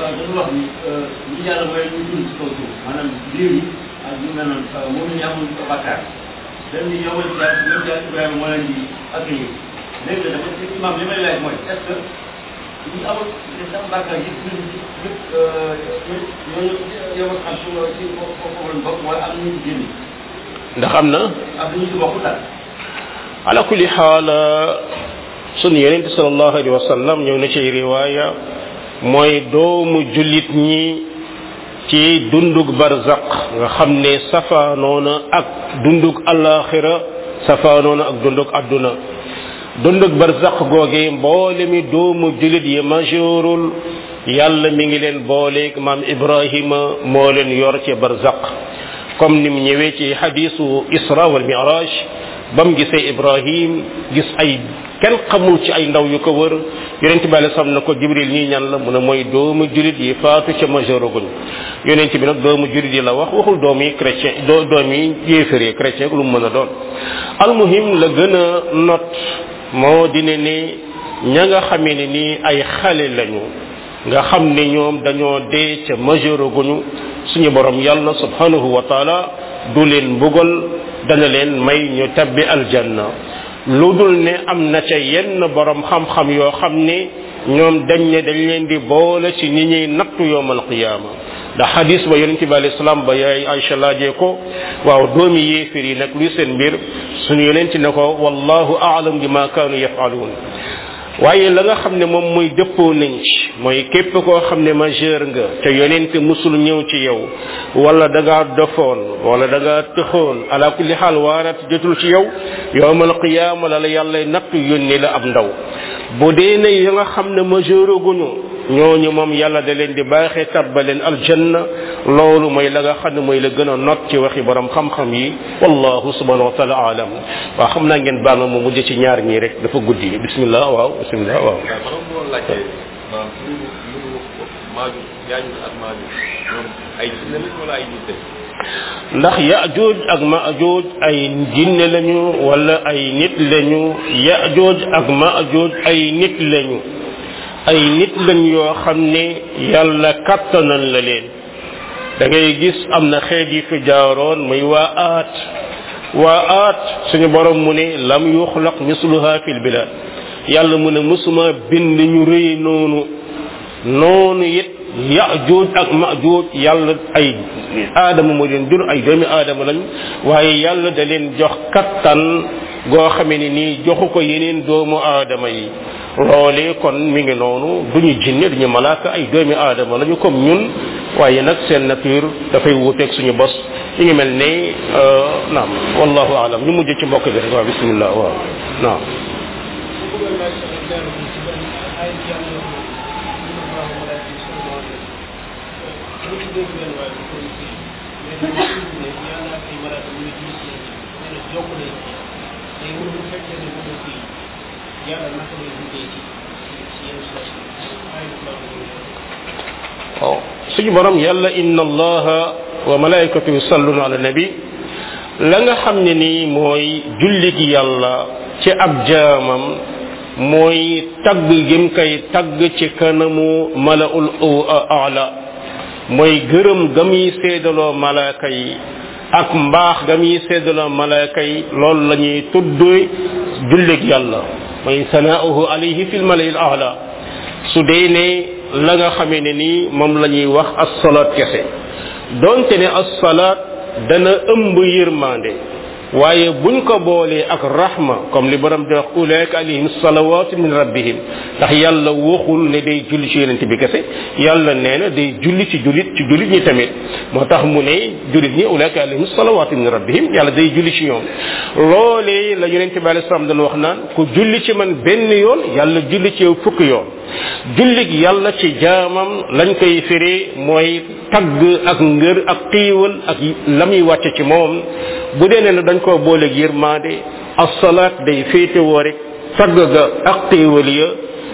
dañuy yowal jaar même jaar Ibrahima moo leen di accueillir léegi dafa ci imam li may laaj mooy est ce que ñu amul dafa bàkkaar yëpp ñooñu yow xam ci foofu lañ bokk wala am nañu génn ndax am na ñu ci bokk daal ala kulli xaal sunu yonente sallallahu alayhi wa sallam ñëw na ci riwaaya mooy doomu jullit ñi ci dundug barzaq nga xam ne safaanoona ak dundug alaxira safaanoona ak dundug adduna dundug barzaq googe mboole mi doomu julit yi majeurul yàlla mi ngi leen booleeg maam Ibrahima moo leen yor ci barzaq comme ni mu ñëwee ci hadisu Isra wal Mi'raj bam gisee Ibrahim gis ay kenn xamul ci ay ndaw yu ko wër yonent bi alayhi salaam na ko Jibril ñii ñan la mu ne mooy doomu julit yi faatu ca majeuraguñ yonent bi nag doomu julit yi la waxul doom yi chrétien doom yi yéeféré chrétien lu mu mën a doon almuhim la gën a not moo dine ne ña nga xamee ne nii ay xale lañu nga xam ne ñoom dañoo dee ca majeuraguñu suñu borom yàlla subhanahu wa taala du leen mbugal dana leen may ñu tabbi aljanna lu dul ne am na ca yenn borom xam-xam yoo xam ne ñoom dañ leen di boole ci ñi ñuy nattu yowmal qiyaama da hadis ba yonente bi alayhi salaam ba yaay Aïcha laajee ko waaw doomi yéefir yi nag luy seen mbir suñu yonente ne ko wallahu a'lam bima kaanu yaf'aluun waaye la nga xam ne moom mooy dëppoo nañ ci mooy képp koo xam ne majeur nga te yonente musul ñëw ci yow wala da ngaa dofoon wala da ngaa tëxoon ala kulli xaal waarat jotul ci yow yowmal qiyaama la yàlla nattu yónni la ab ndaw bu dee ne ya nga xam ne majeur guñu ñooñu moom yàlla da leen di baaxee tabbaleen aljanna loolu mooy la nga xam ne mooy la gën a not ci waxi borom xam-xam yi wallahu subhanahu wa taala alam waaw xam naa ngeen baal ma mu mujj ci ñaar ñii rek dafa guddi bismillah waaw bismillah waaw ndax yaajuj ak maajuj ay jinne lañu wala ay nit lañu yaajuj ak maajuj ay nit lañu yoo xam ne yàlla kattanal la leen da ngay gis am na xeet yi fi jaaroon muy waa aat suñu borom mu ne lam yuxlaq misluha fil bilad yàlla mu ne musuma bind ñu rëy noonu it yaajuj ak maajuj yàlla ay aadama moo leen jur ay doomi aadama lañ waaye yàlla da leen jox kattan goo xamee ne nii joxu ko yeneen doomu aadama yi loole kon mi ngi noonu duñu jinne duñu malaaka ay doomi aadama lañu comme ñun waaye nag seen nature dafay wuuteeg suñu bos ñu ngi mel ne naam wallahu alam ñu mujj ci mbokk bi rek waaw bismillah waaw naam waaw suñu borom yàlla inna allaha wa malaikatahu yusalluna ala nabi la nga xam ne nii mooy julli gi yàlla ci ab jaamam mooy tagg gim koy tagg ci kanamu malaul a'la mooy gërëm ga muy seedaloo malaaka yi ak mbaax ga muy seedaloo malaaka yi loolu la ñuy tudd jullig yàlla mooy sana'uhu alayhi fil mala'il a'la su dee ne la nga xamee ne nii moom la ñuy wax as-salaat kese donte ne as-salaat dana ëmb yërmande waaye buñ ko boolee ak rahma comme li borom di wax ulaika alayhim salawatu min rabbihim ndax yàlla waxul ne day julli ci yonent bi kese yàlla nee na day julli ci jullit ñi tamit moo tax mu ne jullit ñi ulaika alayhim salawatu min rabbihim yàlla day julli ci ñoom loolee la yonent bi alayhi salaam dañ wax naan ku julli ci man benn yoon yàlla julli ci yow fukk yoon jullig yàlla ci jaamam lañ koy firee mooy tagg ak ngër ak xiiwal ak la muy wàcce ci moom bu dee ne dañ ko booleeg yërmande as-salaat day féetewoo rek tagg ga ak xiiwal ya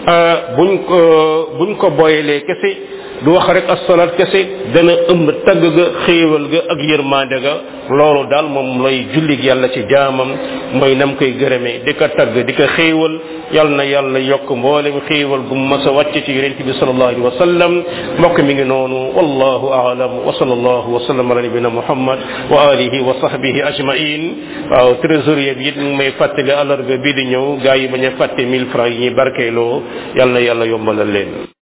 buñ ko booyelee kese du wax rek as-salaat kese dana ëmb tagg ga xéewal ga ak yërmande ga loolu daal moom lay jullig yàlla ci jaamam mooy nam koy gërëmee di ko tagg di ko xéewal yal na yàlla yokk mboolem xéewal gu mas a wàcc ci yonent bi sallallahu alayhi wa sallam mbokk mi ngi noonu wallahu a'lam wa sallallahu wa sallam ala nabina muhammad wa alihi wa sahbihi ajma'in waaw trésorier bi it mu may fàttali alarba bii di ñëw gaa yi bañ a fàtte 1000 francs yi ñuy barkeeloo yal na yàlla yombalal leen